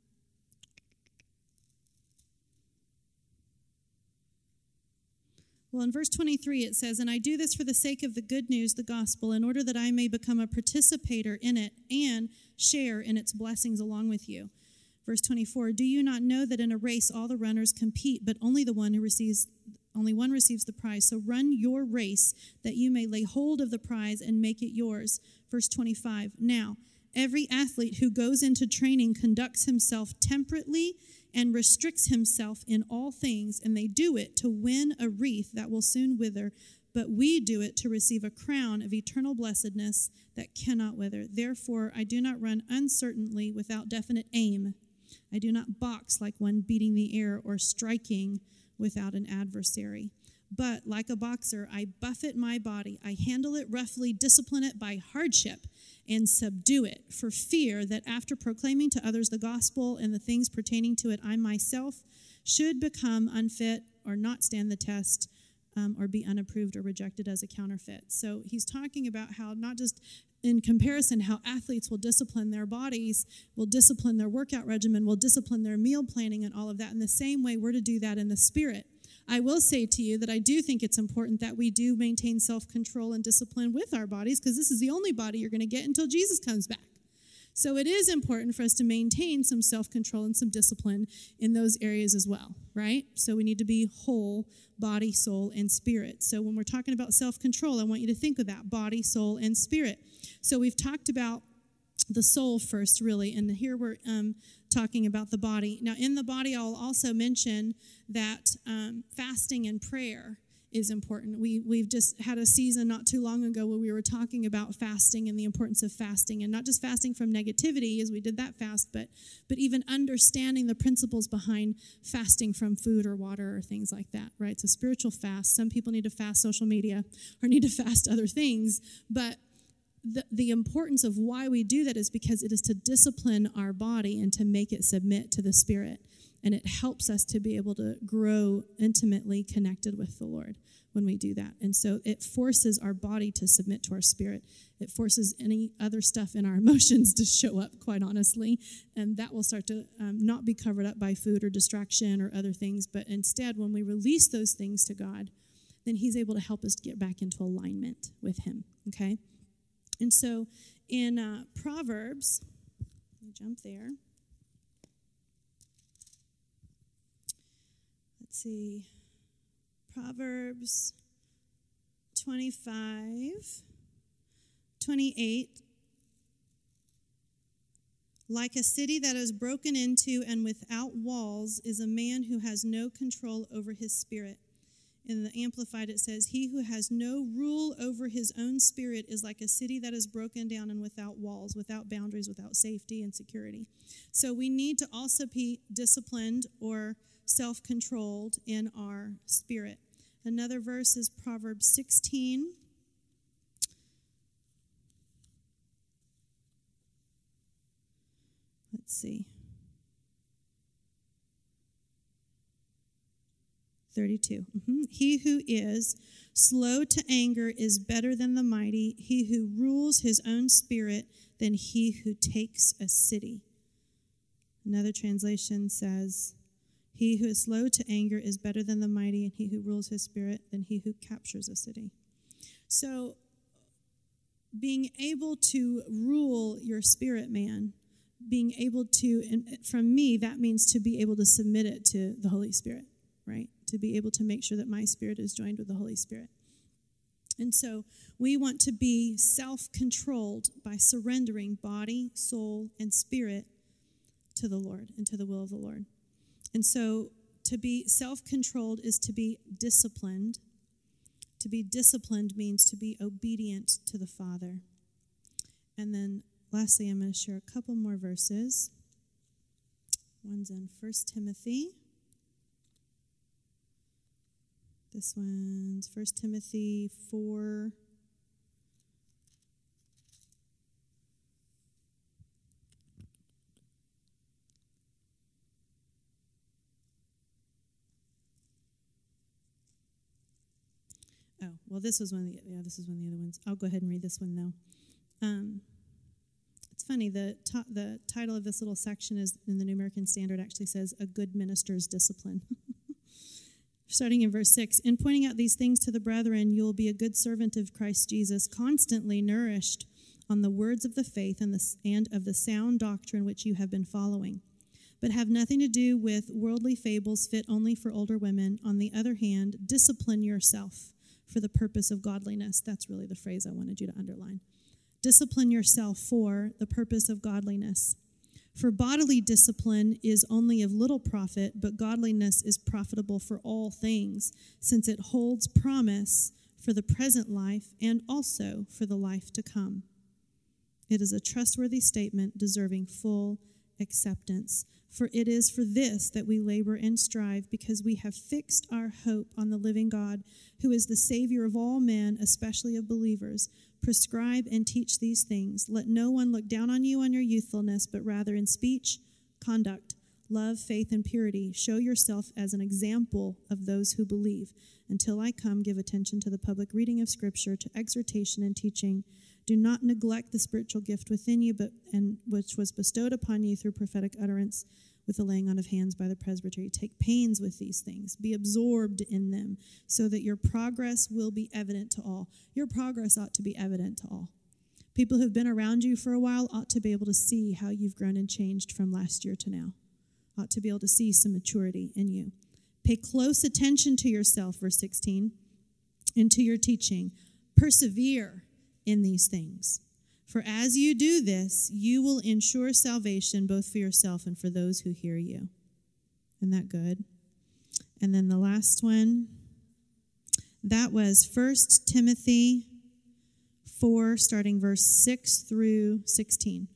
well, in verse twenty-three it says, "And I do this for the sake of the good news, the gospel, in order that I may become a participator in it and share in its blessings along with you." Verse twenty-four, "Do you not know that in a race all the runners compete, but only the one who receives Only one receives the prize. So run your race that you may lay hold of the prize and make it yours." Verse twenty-five, "Now, every athlete who goes into training conducts himself temperately and restricts himself in all things, and they do it to win a wreath that will soon wither, but we do it to receive a crown of eternal blessedness that cannot wither. Therefore, I do not run uncertainly without definite aim. I do not box like one beating the air or striking without an adversary. But like a boxer, I buffet my body. I handle it roughly, discipline it by hardship, and subdue it, for fear that after proclaiming to others the gospel and the things pertaining to it, I myself should become unfit or not stand the test, um, or be unapproved or rejected as a counterfeit." So he's talking about how not just in comparison, how athletes will discipline their bodies, will discipline their workout regimen, will discipline their meal planning and all of that. In the same way, we're to do that in the Spirit. I will say to you that I do think it's important that we do maintain self-control and discipline with our bodies, because this is the only body you're going to get until Jesus comes back. So it is important for us to maintain some self-control and some discipline in those areas as well, right? So we need to be whole, body, soul, and spirit. So when we're talking about self-control, I want you to think of that, body, soul, and spirit. So we've talked about the soul first, really, and here we're um, talking about the body. Now, in the body, I'll also mention that um, fasting and prayer is important. We, we've just had a season not too long ago where we were talking about fasting and the importance of fasting, and not just fasting from negativity, as we did that fast, but, but even understanding the principles behind fasting from food or water or things like that, right? It's a spiritual fast. Some people need to fast social media or need to fast other things, but The, the importance of why we do that is because it is to discipline our body and to make it submit to the Spirit. And it helps us to be able to grow intimately connected with the Lord when we do that. And so it forces our body to submit to our spirit. It forces any other stuff in our emotions to show up, quite honestly. And that will start to um, not be covered up by food or distraction or other things. But instead, when we release those things to God, then He's able to help us get back into alignment with Him, okay? And so in uh, Proverbs, let me jump there. Let's see. Proverbs twenty-five, twenty-eight. "Like a city that is broken into and without walls is a man who has no control over his spirit." In the Amplified, it says, "He who has no rule over his own spirit is like a city that is broken down and without walls, without boundaries, without safety and security." So we need to also be disciplined or self-controlled in our spirit. Another verse is Proverbs sixteen. Let's see. thirty-two. Mm-hmm. He who is slow to anger is better than the mighty. He who rules his own spirit than he who takes a city. Another translation says, he who is slow to anger is better than the mighty, and he who rules his spirit than he who captures a city. So, being able to rule your spirit, man, being able to, and from me, that means to be able to submit it to the Holy Spirit, right? To be able to make sure that my spirit is joined with the Holy Spirit. And so we want to be self-controlled by surrendering body, soul, and spirit to the Lord and to the will of the Lord. And so to be self-controlled is to be disciplined. To be disciplined means to be obedient to the Father. And then lastly, I'm going to share a couple more verses. One's in First Timothy. This one's First Timothy four. Oh, well, this was one of the, yeah, this is one of the other ones. I'll go ahead and read this one, though. Um, it's funny, the, to, the title of this little section is, in the New American Standard, actually says, A Good Minister's Discipline. Starting in verse six, in pointing out these things to the brethren, you will be a good servant of Christ Jesus, constantly nourished on the words of the faith and, the, and of the sound doctrine which you have been following. But have nothing to do with worldly fables fit only for older women. On the other hand, discipline yourself for the purpose of godliness. That's really the phrase I wanted you to underline. Discipline yourself for the purpose of godliness. For bodily discipline is only of little profit, but godliness is profitable for all things, since it holds promise for the present life and also for the life to come. It is a trustworthy statement deserving full acceptance. For it is for this that we labor and strive, because we have fixed our hope on the living God, who is the Savior of all men, especially of believers. Prescribe and teach these things. Let no one look down on you on your youthfulness, but rather in speech, conduct, love, faith, and purity. Show yourself as an example of those who believe. Until I come, give attention to the public reading of Scripture, to exhortation and teaching. Do not neglect the spiritual gift within you, but and which was bestowed upon you through prophetic utterance, with the laying on of hands by the presbytery. Take pains with these things. Be absorbed in them, so that your progress will be evident to all. Your progress ought to be evident to all. People who've been around you for a while ought to be able to see how you've grown and changed from last year to now. Ought to be able to see some maturity in you. Pay close attention to yourself, verse sixteen, and to your teaching. Persevere in these things. For as you do this, you will ensure salvation both for yourself and for those who hear you. Isn't that good? And then the last one, that was First Timothy four, starting verse six through sixteen.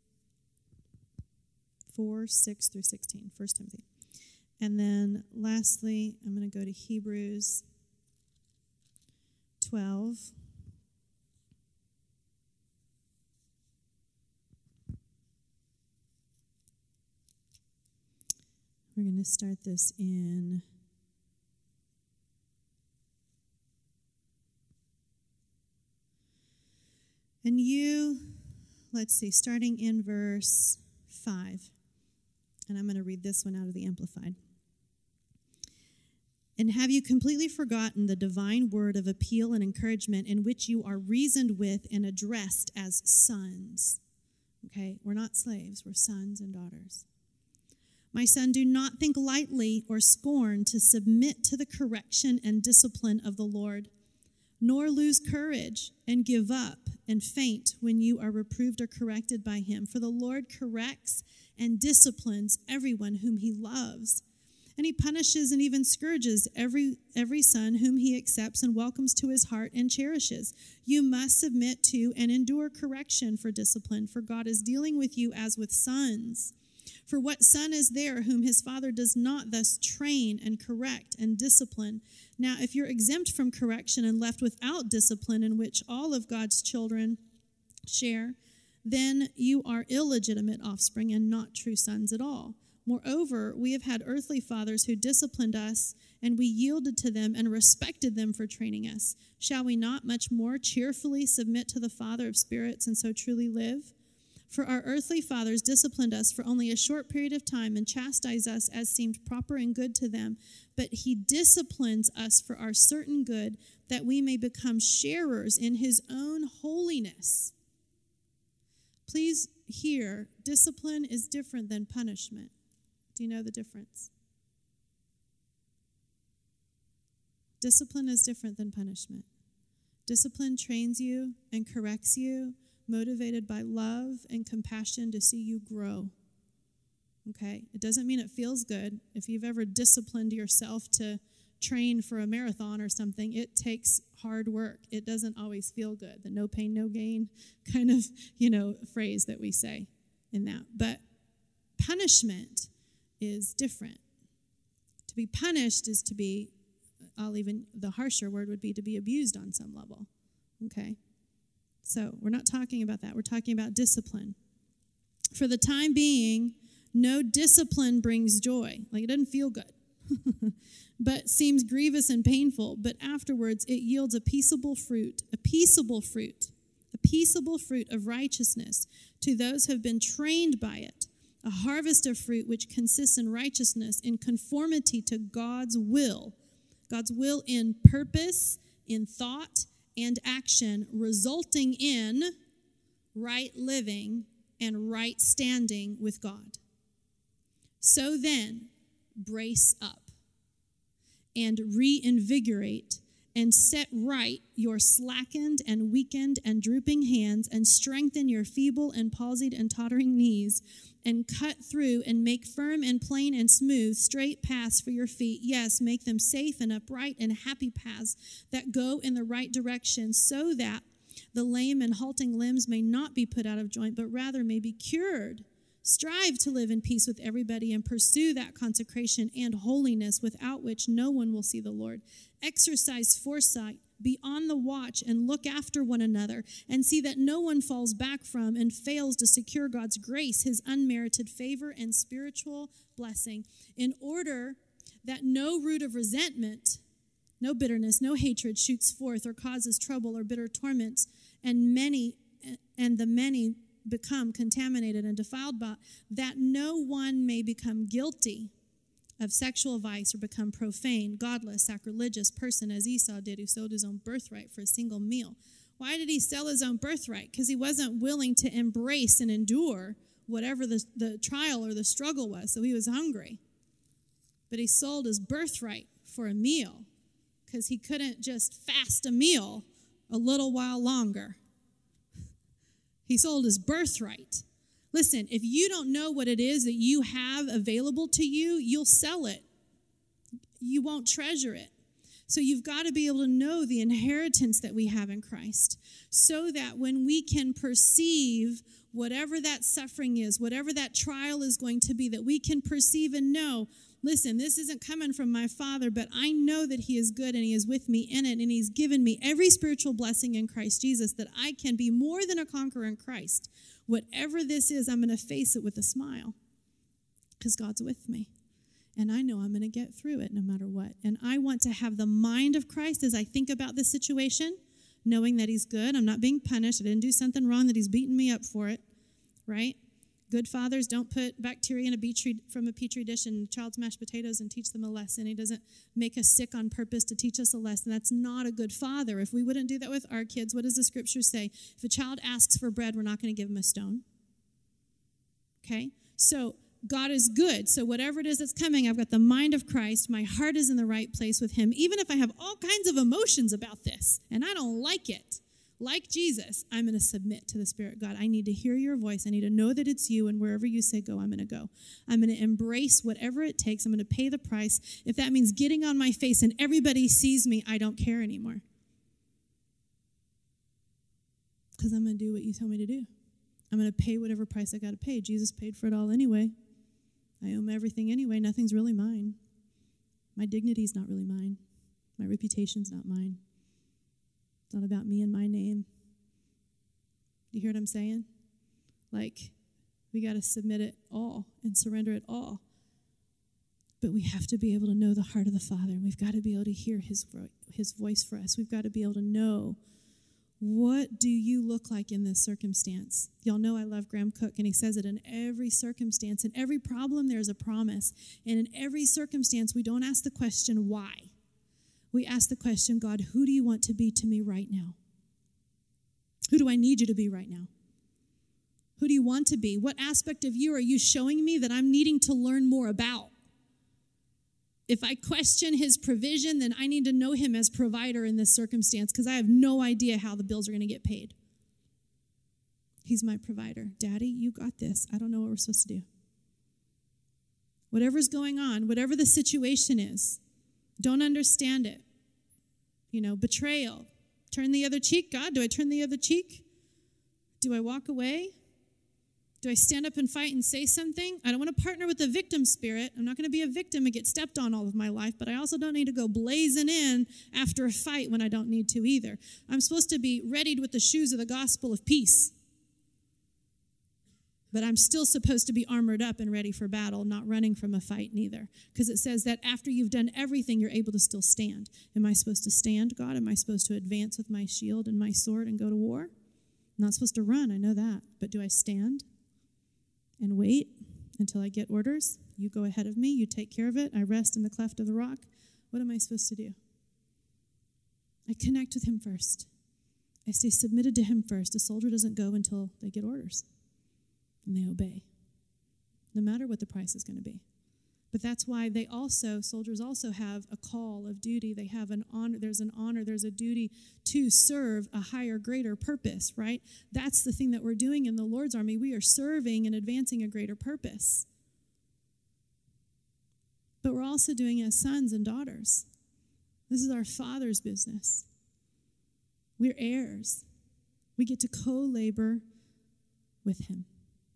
four, six through sixteen, First Timothy. And then lastly, I'm going to go to Hebrews twelve. We're going to start this in and you, let's see, starting in verse five. And I'm going to read this one out of the Amplified. And have you completely forgotten the divine word of appeal and encouragement in which you are reasoned with and addressed as sons? Okay, we're not slaves, we're sons and daughters. My son, do not think lightly or scorn to submit to the correction and discipline of the Lord, nor lose courage and give up and faint when you are reproved or corrected by him. For the Lord corrects and disciplines everyone whom he loves, and he punishes and even scourges every, every son whom he accepts and welcomes to his heart and cherishes. You must submit to and endure correction for discipline, for God is dealing with you as with sons. For what son is there whom his father does not thus train and correct and discipline? Now, if you're exempt from correction and left without discipline, in which all of God's children share, then you are illegitimate offspring and not true sons at all. Moreover, we have had earthly fathers who disciplined us, and we yielded to them and respected them for training us. Shall we not much more cheerfully submit to the Father of spirits and so truly live? For our earthly fathers disciplined us for only a short period of time and chastised us as seemed proper and good to them. But he disciplines us for our certain good, that we may become sharers in his own holiness. Please hear, discipline is different than punishment. Do you know the difference? Discipline is different than punishment. Discipline trains you and corrects you, motivated by love and compassion to see you grow. Okay? It doesn't mean it feels good. If you've ever disciplined yourself to train for a marathon or something, it takes hard work. It doesn't always feel good. The no pain, no gain kind of, you know, phrase that we say in that. But punishment is different. To be punished is to be, I'll even, the harsher word would be to be abused on some level. Okay? So we're not talking about that. We're talking about discipline. For the time being, no discipline brings joy. Like, it doesn't feel good. But seems grievous and painful. But afterwards, it yields a peaceable fruit, a peaceable fruit, a peaceable fruit of righteousness to those who have been trained by it. A harvest of fruit which consists in righteousness, in conformity to God's will. God's will in purpose, in thought, and action, resulting in right living and right standing with God. So then, brace up and reinvigorate and set right your slackened and weakened and drooping hands, and strengthen your feeble and palsied and tottering knees, and cut through and make firm and plain and smooth straight paths for your feet. Yes, make them safe and upright and happy paths that go in the right direction, so that the lame and halting limbs may not be put out of joint, but rather may be cured. Strive to live in peace with everybody and pursue that consecration and holiness without which no one will see the Lord. Exercise foresight, be on the watch, and look after one another, and see that no one falls back from and fails to secure God's grace, his unmerited favor and spiritual blessing, in order that no root of resentment, no bitterness, no hatred shoots forth or causes trouble or bitter torments, and many and the many become contaminated and defiled by, that no one may become guilty of sexual vice or become profane, godless, sacrilegious person as Esau did, who sold his own birthright for a single meal. Why did he sell his own birthright? Because he wasn't willing to embrace and endure whatever the, the trial or the struggle was, so he was hungry. But he sold his birthright for a meal because he couldn't just fast a meal a little while longer. He sold his birthright. Listen, if you don't know what it is that you have available to you, you'll sell it. You won't treasure it. So you've got to be able to know the inheritance that we have in Christ, so that when we can perceive whatever that suffering is, whatever that trial is going to be, that we can perceive and know, listen, this isn't coming from my Father, but I know that he is good and he is with me in it, and he's given me every spiritual blessing in Christ Jesus, that I can be more than a conqueror in Christ. Whatever this is, I'm going to face it with a smile because God's with me. And I know I'm going to get through it no matter what. And I want to have the mind of Christ as I think about this situation, knowing that he's good. I'm not being punished. I didn't do something wrong that he's beating me up for it, right? Good fathers don't put bacteria in a petri, from a petri dish and child's mashed potatoes and teach them a lesson. He doesn't make us sick on purpose to teach us a lesson. That's not a good father. If we wouldn't do that with our kids, what does the scripture say? If a child asks for bread, we're not going to give him a stone. Okay? So God is good. So whatever it is that's coming, I've got the mind of Christ. My heart is in the right place with him. Even if I have all kinds of emotions about this and I don't like it, like Jesus, I'm going to submit to the Spirit. God, I need to hear your voice. I need to know that it's you, and wherever you say go, I'm going to go. I'm going to embrace whatever it takes. I'm going to pay the price. If that means getting on my face and everybody sees me, I don't care anymore. Because I'm going to do what you tell me to do. I'm going to pay whatever price I got to pay. Jesus paid for it all anyway. I own everything anyway. Nothing's really mine. My dignity's not really mine. My reputation's not mine. It's not about me and my name. You hear what I'm saying? Like, we got to submit it all and surrender it all. But we have to be able to know the heart of the Father. We've got to be able to hear his, vo- his voice for us. We've got to be able to know, what do you look like in this circumstance? Y'all know I love Graham Cook, and he says it in every circumstance. In every problem, there's a promise. And in every circumstance, we don't ask the question, why? We ask the question, God, who do you want to be to me right now? Who do I need you to be right now? Who do you want to be? What aspect of you are you showing me that I'm needing to learn more about? If I question his provision, then I need to know him as provider in this circumstance, because I have no idea how the bills are going to get paid. He's my provider. Daddy, you got this. I don't know what we're supposed to do. Whatever's going on, whatever the situation is, don't understand it. You know, betrayal. Turn the other cheek. God, do I turn the other cheek? Do I walk away? Do I stand up and fight and say something? I don't want to partner with the victim spirit. I'm not going to be a victim and get stepped on all of my life, but I also don't need to go blazing in after a fight when I don't need to either. I'm supposed to be readied with the shoes of the gospel of peace. But I'm still supposed to be armored up and ready for battle, not running from a fight neither. Because it says that after you've done everything, you're able to still stand. Am I supposed to stand, God? Am I supposed to advance with my shield and my sword and go to war? I'm not supposed to run, I know that. But do I stand and wait until I get orders? You go ahead of me, you take care of it, I rest in the cleft of the rock. What am I supposed to do? I connect with him first. I stay submitted to him first. A soldier doesn't go until they get orders and they obey, no matter what the price is going to be. But that's why they also, soldiers also have a call of duty. They have an honor, there's an honor, there's a duty to serve a higher, greater purpose, right? That's the thing that we're doing in the Lord's army. We are serving and advancing a greater purpose. But we're also doing it as sons and daughters. This is our Father's business. We're heirs. We get to co-labor with him.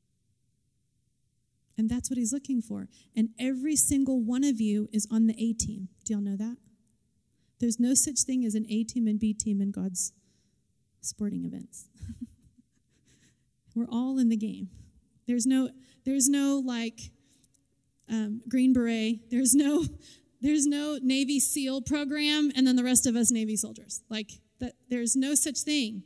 And that's what he's looking for. And every single one of you is on the A team. Do y'all know that? There's no such thing as an A team and B team in God's sporting events. We're all in the game. There's no, there's no like um, Green Beret. There's no, there's no Navy SEAL program, and then the rest of us Navy soldiers. Like that. There's no such thing.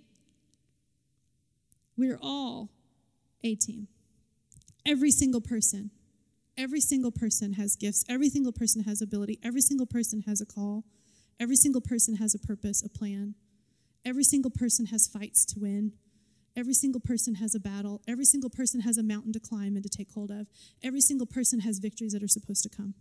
We're all A team. Every single person, every single person has gifts. Every single person has ability. Every single person has a call. Every single person has a purpose, a plan. Every single person has fights to win. Every single person has a battle. Every single person has a mountain to climb and to take hold of. Every single person has victories that are supposed to come.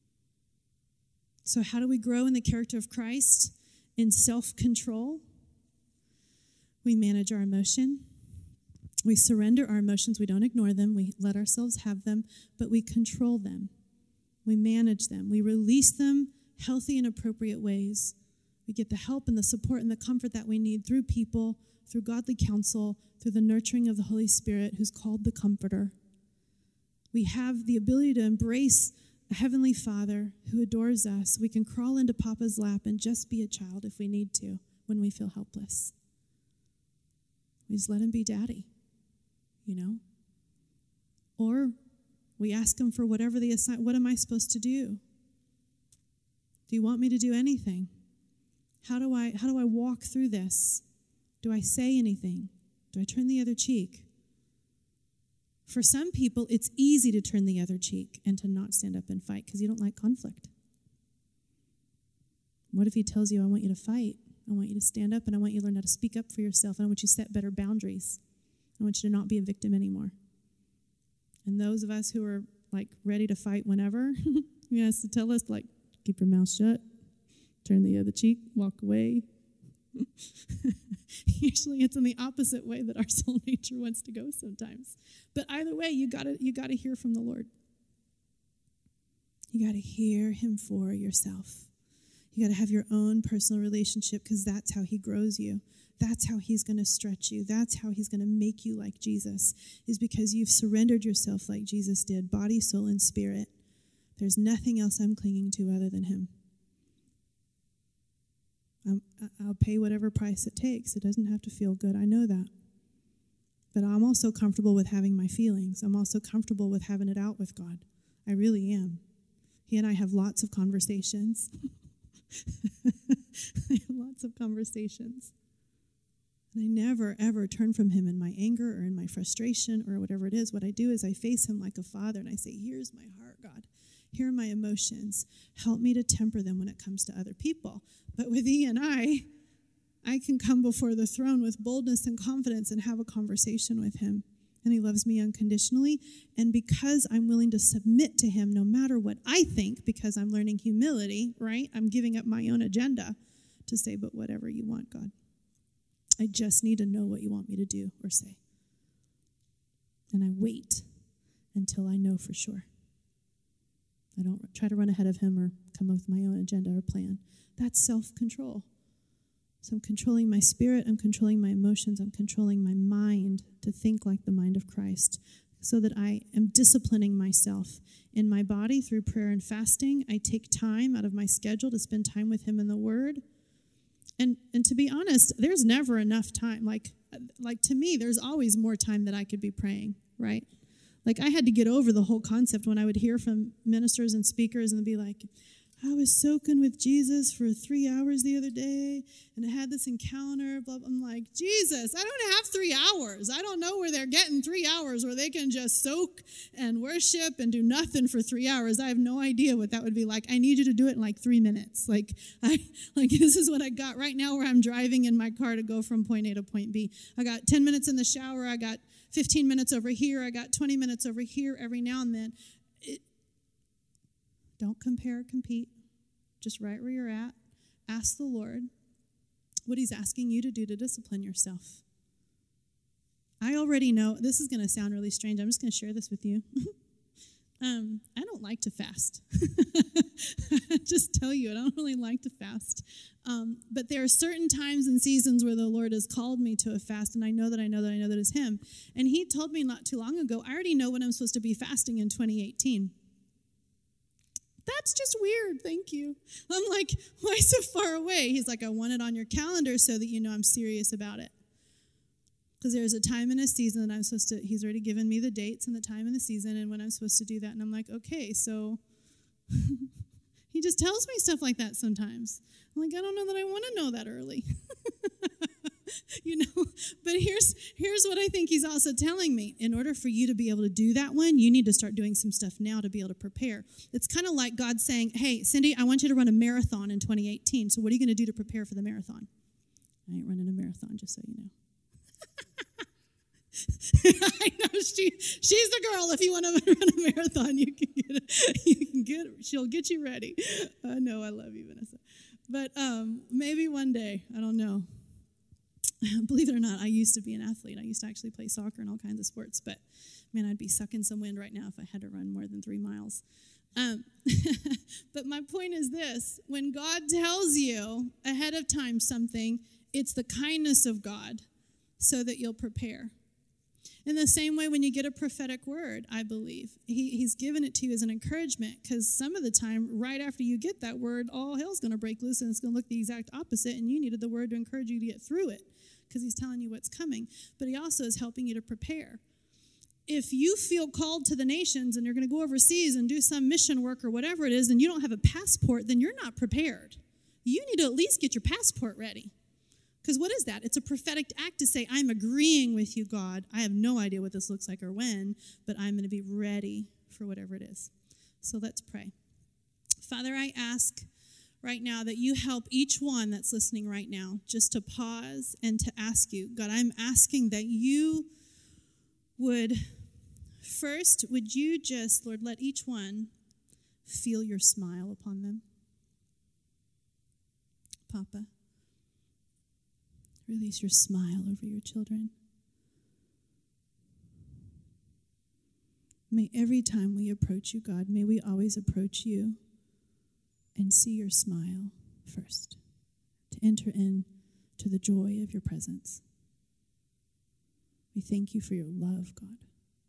So how do we grow in the character of Christ? In self-control. We manage our emotion. We surrender our emotions. We don't ignore them. We let ourselves have them, but we control them. We manage them. We release them healthy and appropriate ways. We get the help and the support and the comfort that we need through people, through godly counsel, through the nurturing of the Holy Spirit, who's called the Comforter. We have the ability to embrace a Heavenly Father who adores us. We can crawl into Papa's lap and just be a child if we need to when we feel helpless. We just let him be daddy. You know? Or we ask him for whatever the assign. What am I supposed to do? Do you want me to do anything? How do I how do I walk through this? Do I say anything? Do I turn the other cheek? For some people, it's easy to turn the other cheek and to not stand up and fight because you don't like conflict. What if he tells you, I want you to fight? I want you to stand up and I want you to learn how to speak up for yourself. And I want you to set better boundaries. I want you to not be a victim anymore. And those of us who are like ready to fight whenever, he has to tell us like, keep your mouth shut, turn the other cheek, walk away. Usually it's in the opposite way that our soul nature wants to go sometimes. But either way, you gotta you gotta hear from the Lord. You gotta hear him for yourself. You got to have your own personal relationship because that's how he grows you. That's how he's going to stretch you. That's how he's going to make you like Jesus, is because you've surrendered yourself like Jesus did, body, soul, and spirit. There's nothing else I'm clinging to other than him. I'm, I'll pay whatever price it takes. It doesn't have to feel good. I know that. But I'm also comfortable with having my feelings. I'm also comfortable with having it out with God. I really am. He and I have lots of conversations. I have lots of conversations. And I never, ever turn from him in my anger or in my frustration or whatever it is. What I do is I face him like a father and I say, here's my heart, God. Here are my emotions. Help me to temper them when it comes to other people. But with he and I, I can come before the throne with boldness and confidence and have a conversation with him. And he loves me unconditionally. And because I'm willing to submit to him no matter what I think, because I'm learning humility, right? I'm giving up my own agenda to say, but whatever you want, God. I just need to know what you want me to do or say. And I wait until I know for sure. I don't try to run ahead of him or come up with my own agenda or plan. That's self-control. So I'm controlling my spirit, I'm controlling my emotions, I'm controlling my mind to think like the mind of Christ so that I am disciplining myself in my body through prayer and fasting. I take time out of my schedule to spend time with him in the Word. And and to be honest, there's never enough time. Like, like to me, there's always more time that I could be praying, right? Like I had to get over the whole concept when I would hear from ministers and speakers and be like, I was soaking with Jesus for three hours the other day, and I had this encounter, blah, blah. I'm like, Jesus, I don't have three hours. I don't know where they're getting three hours where they can just soak and worship and do nothing for three hours. I have no idea what that would be like. I need you to do it in like three minutes. Like, I, like this is what I got right now where I'm driving in my car to go from point A to point B. I got ten minutes in the shower. I got fifteen minutes over here. I got twenty minutes over here every now and then. It, don't compare or compete. Just right where you're at. Ask the Lord what he's asking you to do to discipline yourself. I already know, this is going to sound really strange. I'm just going to share this with you. um, I don't like to fast. Just tell you, I don't really like to fast. Um, but there are certain times and seasons where the Lord has called me to a fast, and I know that I know that I know that it's him. And he told me not too long ago, I already know when I'm supposed to be fasting in twenty eighteen. That's just weird, thank you. I'm like, why so far away? He's like, I want it on your calendar so that you know I'm serious about it. Because there's a time and a season that I'm supposed to, he's already given me the dates and the time and the season and when I'm supposed to do that. And I'm like, okay, so he just tells me stuff like that sometimes. I'm like, I don't know that I want to know that early. You know, but here's here's what I think he's also telling me. In order for you to be able to do that one, you need to start doing some stuff now to be able to prepare. It's kind of like God saying, hey, Cindy, I want you to run a marathon in twenty eighteen. So what are you going to do to prepare for the marathon? I ain't running a marathon, just so you know. I know she she's the girl. If you want to run a marathon, you can get it. You can get it. She'll get you ready. I know I love you, Vanessa. But um, maybe one day, I don't know. Believe it or not, I used to be an athlete. I used to actually play soccer and all kinds of sports. But, man, I'd be sucking some wind right now if I had to run more than three miles. Um, but my point is this. When God tells you ahead of time something, it's the kindness of God so that you'll prepare. In the same way, when you get a prophetic word, I believe, he, he's given it to you as an encouragement, because some of the time, right after you get that word, all hell's going to break loose, and it's going to look the exact opposite, and you needed the word to encourage you to get through it, because he's telling you what's coming. But he also is helping you to prepare. If you feel called to the nations, and you're going to go overseas and do some mission work or whatever it is, and you don't have a passport, then you're not prepared. You need to at least get your passport ready. Because what is that? It's a prophetic act to say, I'm agreeing with you, God. I have no idea what this looks like or when, but I'm going to be ready for whatever it is. So let's pray. Father, I ask right now that you help each one that's listening right now just to pause and to ask you. God, I'm asking that you would, first, would you just, Lord, let each one feel your smile upon them. Papa. Release your smile over your children. May every time we approach you, God, may we always approach you and see your smile. first, to enter in to the joy of your presence. We thank you for your love, God.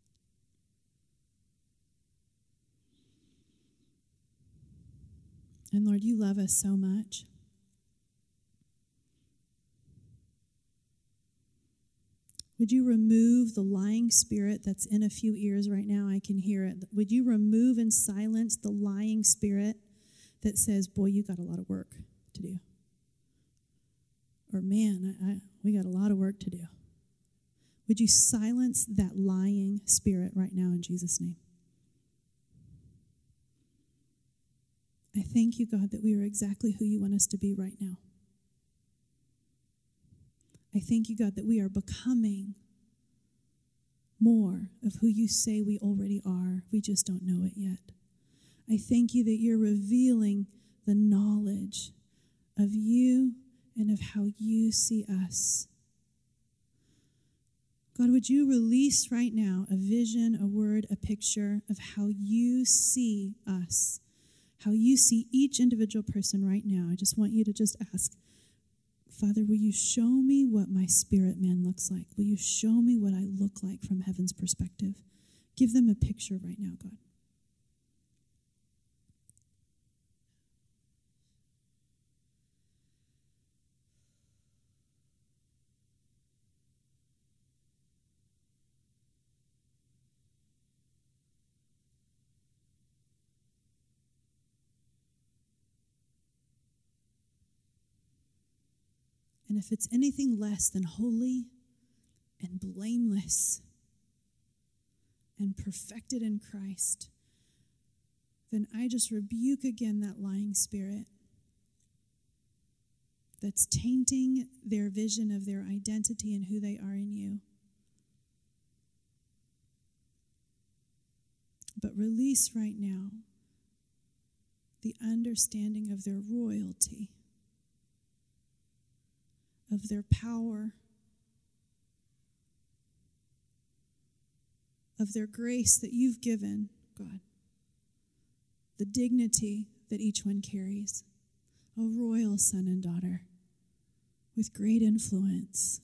And Lord, you love us so much. Would you remove the lying spirit that's in a few ears right now? I can hear it. Would you remove and silence the lying spirit that says, boy, you got a lot of work to do? Or, man, I, I, we got a lot of work to do. Would you silence that lying spirit right now in Jesus' name? I thank you, God, that we are exactly who you want us to be right now. I thank you, God, that we are becoming more of who you say we already are. We just don't know it yet. I thank you that you're revealing the knowledge of you and of how you see us. God, would you release right now a vision, a word, a picture of how you see us, how you see each individual person right now. I just want you to just ask, Father, will you show me what my spirit man looks like? Will you show me what I look like from heaven's perspective? Give them a picture right now, God. And if it's anything less than holy and blameless and perfected in Christ, then I just rebuke again that lying spirit that's tainting their vision of their identity and who they are in you. But release right now the understanding of their royalty, of their power, of their grace that you've given, God, the dignity that each one carries, a royal son and daughter with great influence.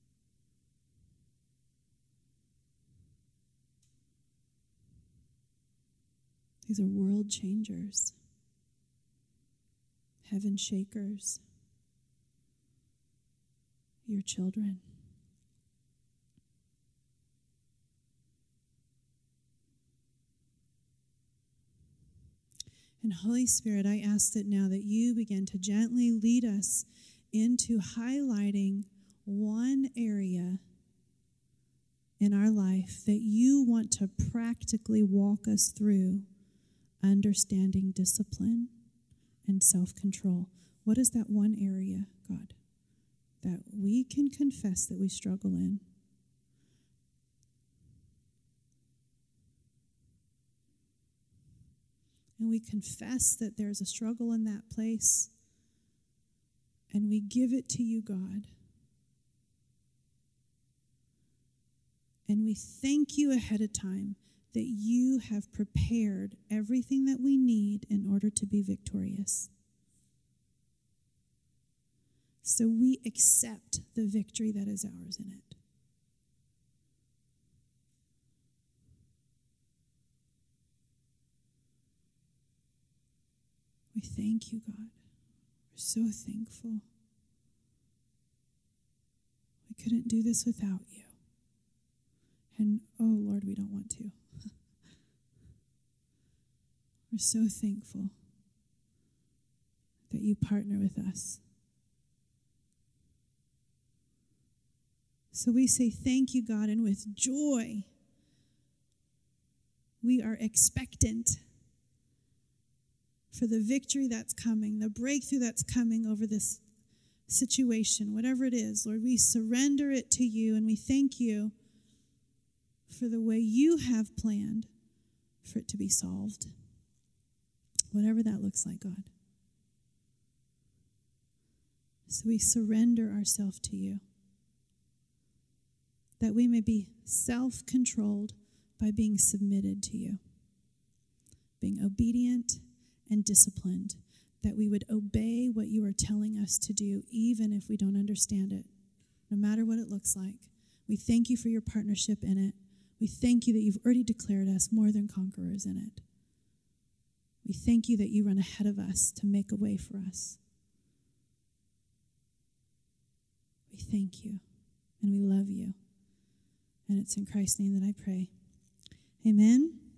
These are world changers, heaven shakers, your children. And Holy Spirit, I ask that now that you begin to gently lead us into highlighting one area in our life that you want to practically walk us through understanding discipline and self-control. What is that one area, God, that we can confess that we struggle in? And we confess that there's a struggle in that place, and we give it to you, God. And we thank you ahead of time that you have prepared everything that we need in order to be victorious. So we accept the victory that is ours in it. We thank you, God. We're so thankful. We couldn't do this without you. And, oh, Lord, we don't want to. We're so thankful that you partner with us. So we say thank you, God, and with joy, we are expectant for the victory that's coming, the breakthrough that's coming over this situation, whatever it is. Lord, we surrender it to you, and we thank you for the way you have planned for it to be solved, whatever that looks like, God. So we surrender ourselves to you, that we may be self-controlled by being submitted to you, being obedient and disciplined, that we would obey what you are telling us to do, even if we don't understand it, no matter what it looks like. We thank you for your partnership in it. We thank you that you've already declared us more than conquerors in it. We thank you that you run ahead of us to make a way for us. We thank you, and we love you. And it's in Christ's name that I pray. Amen.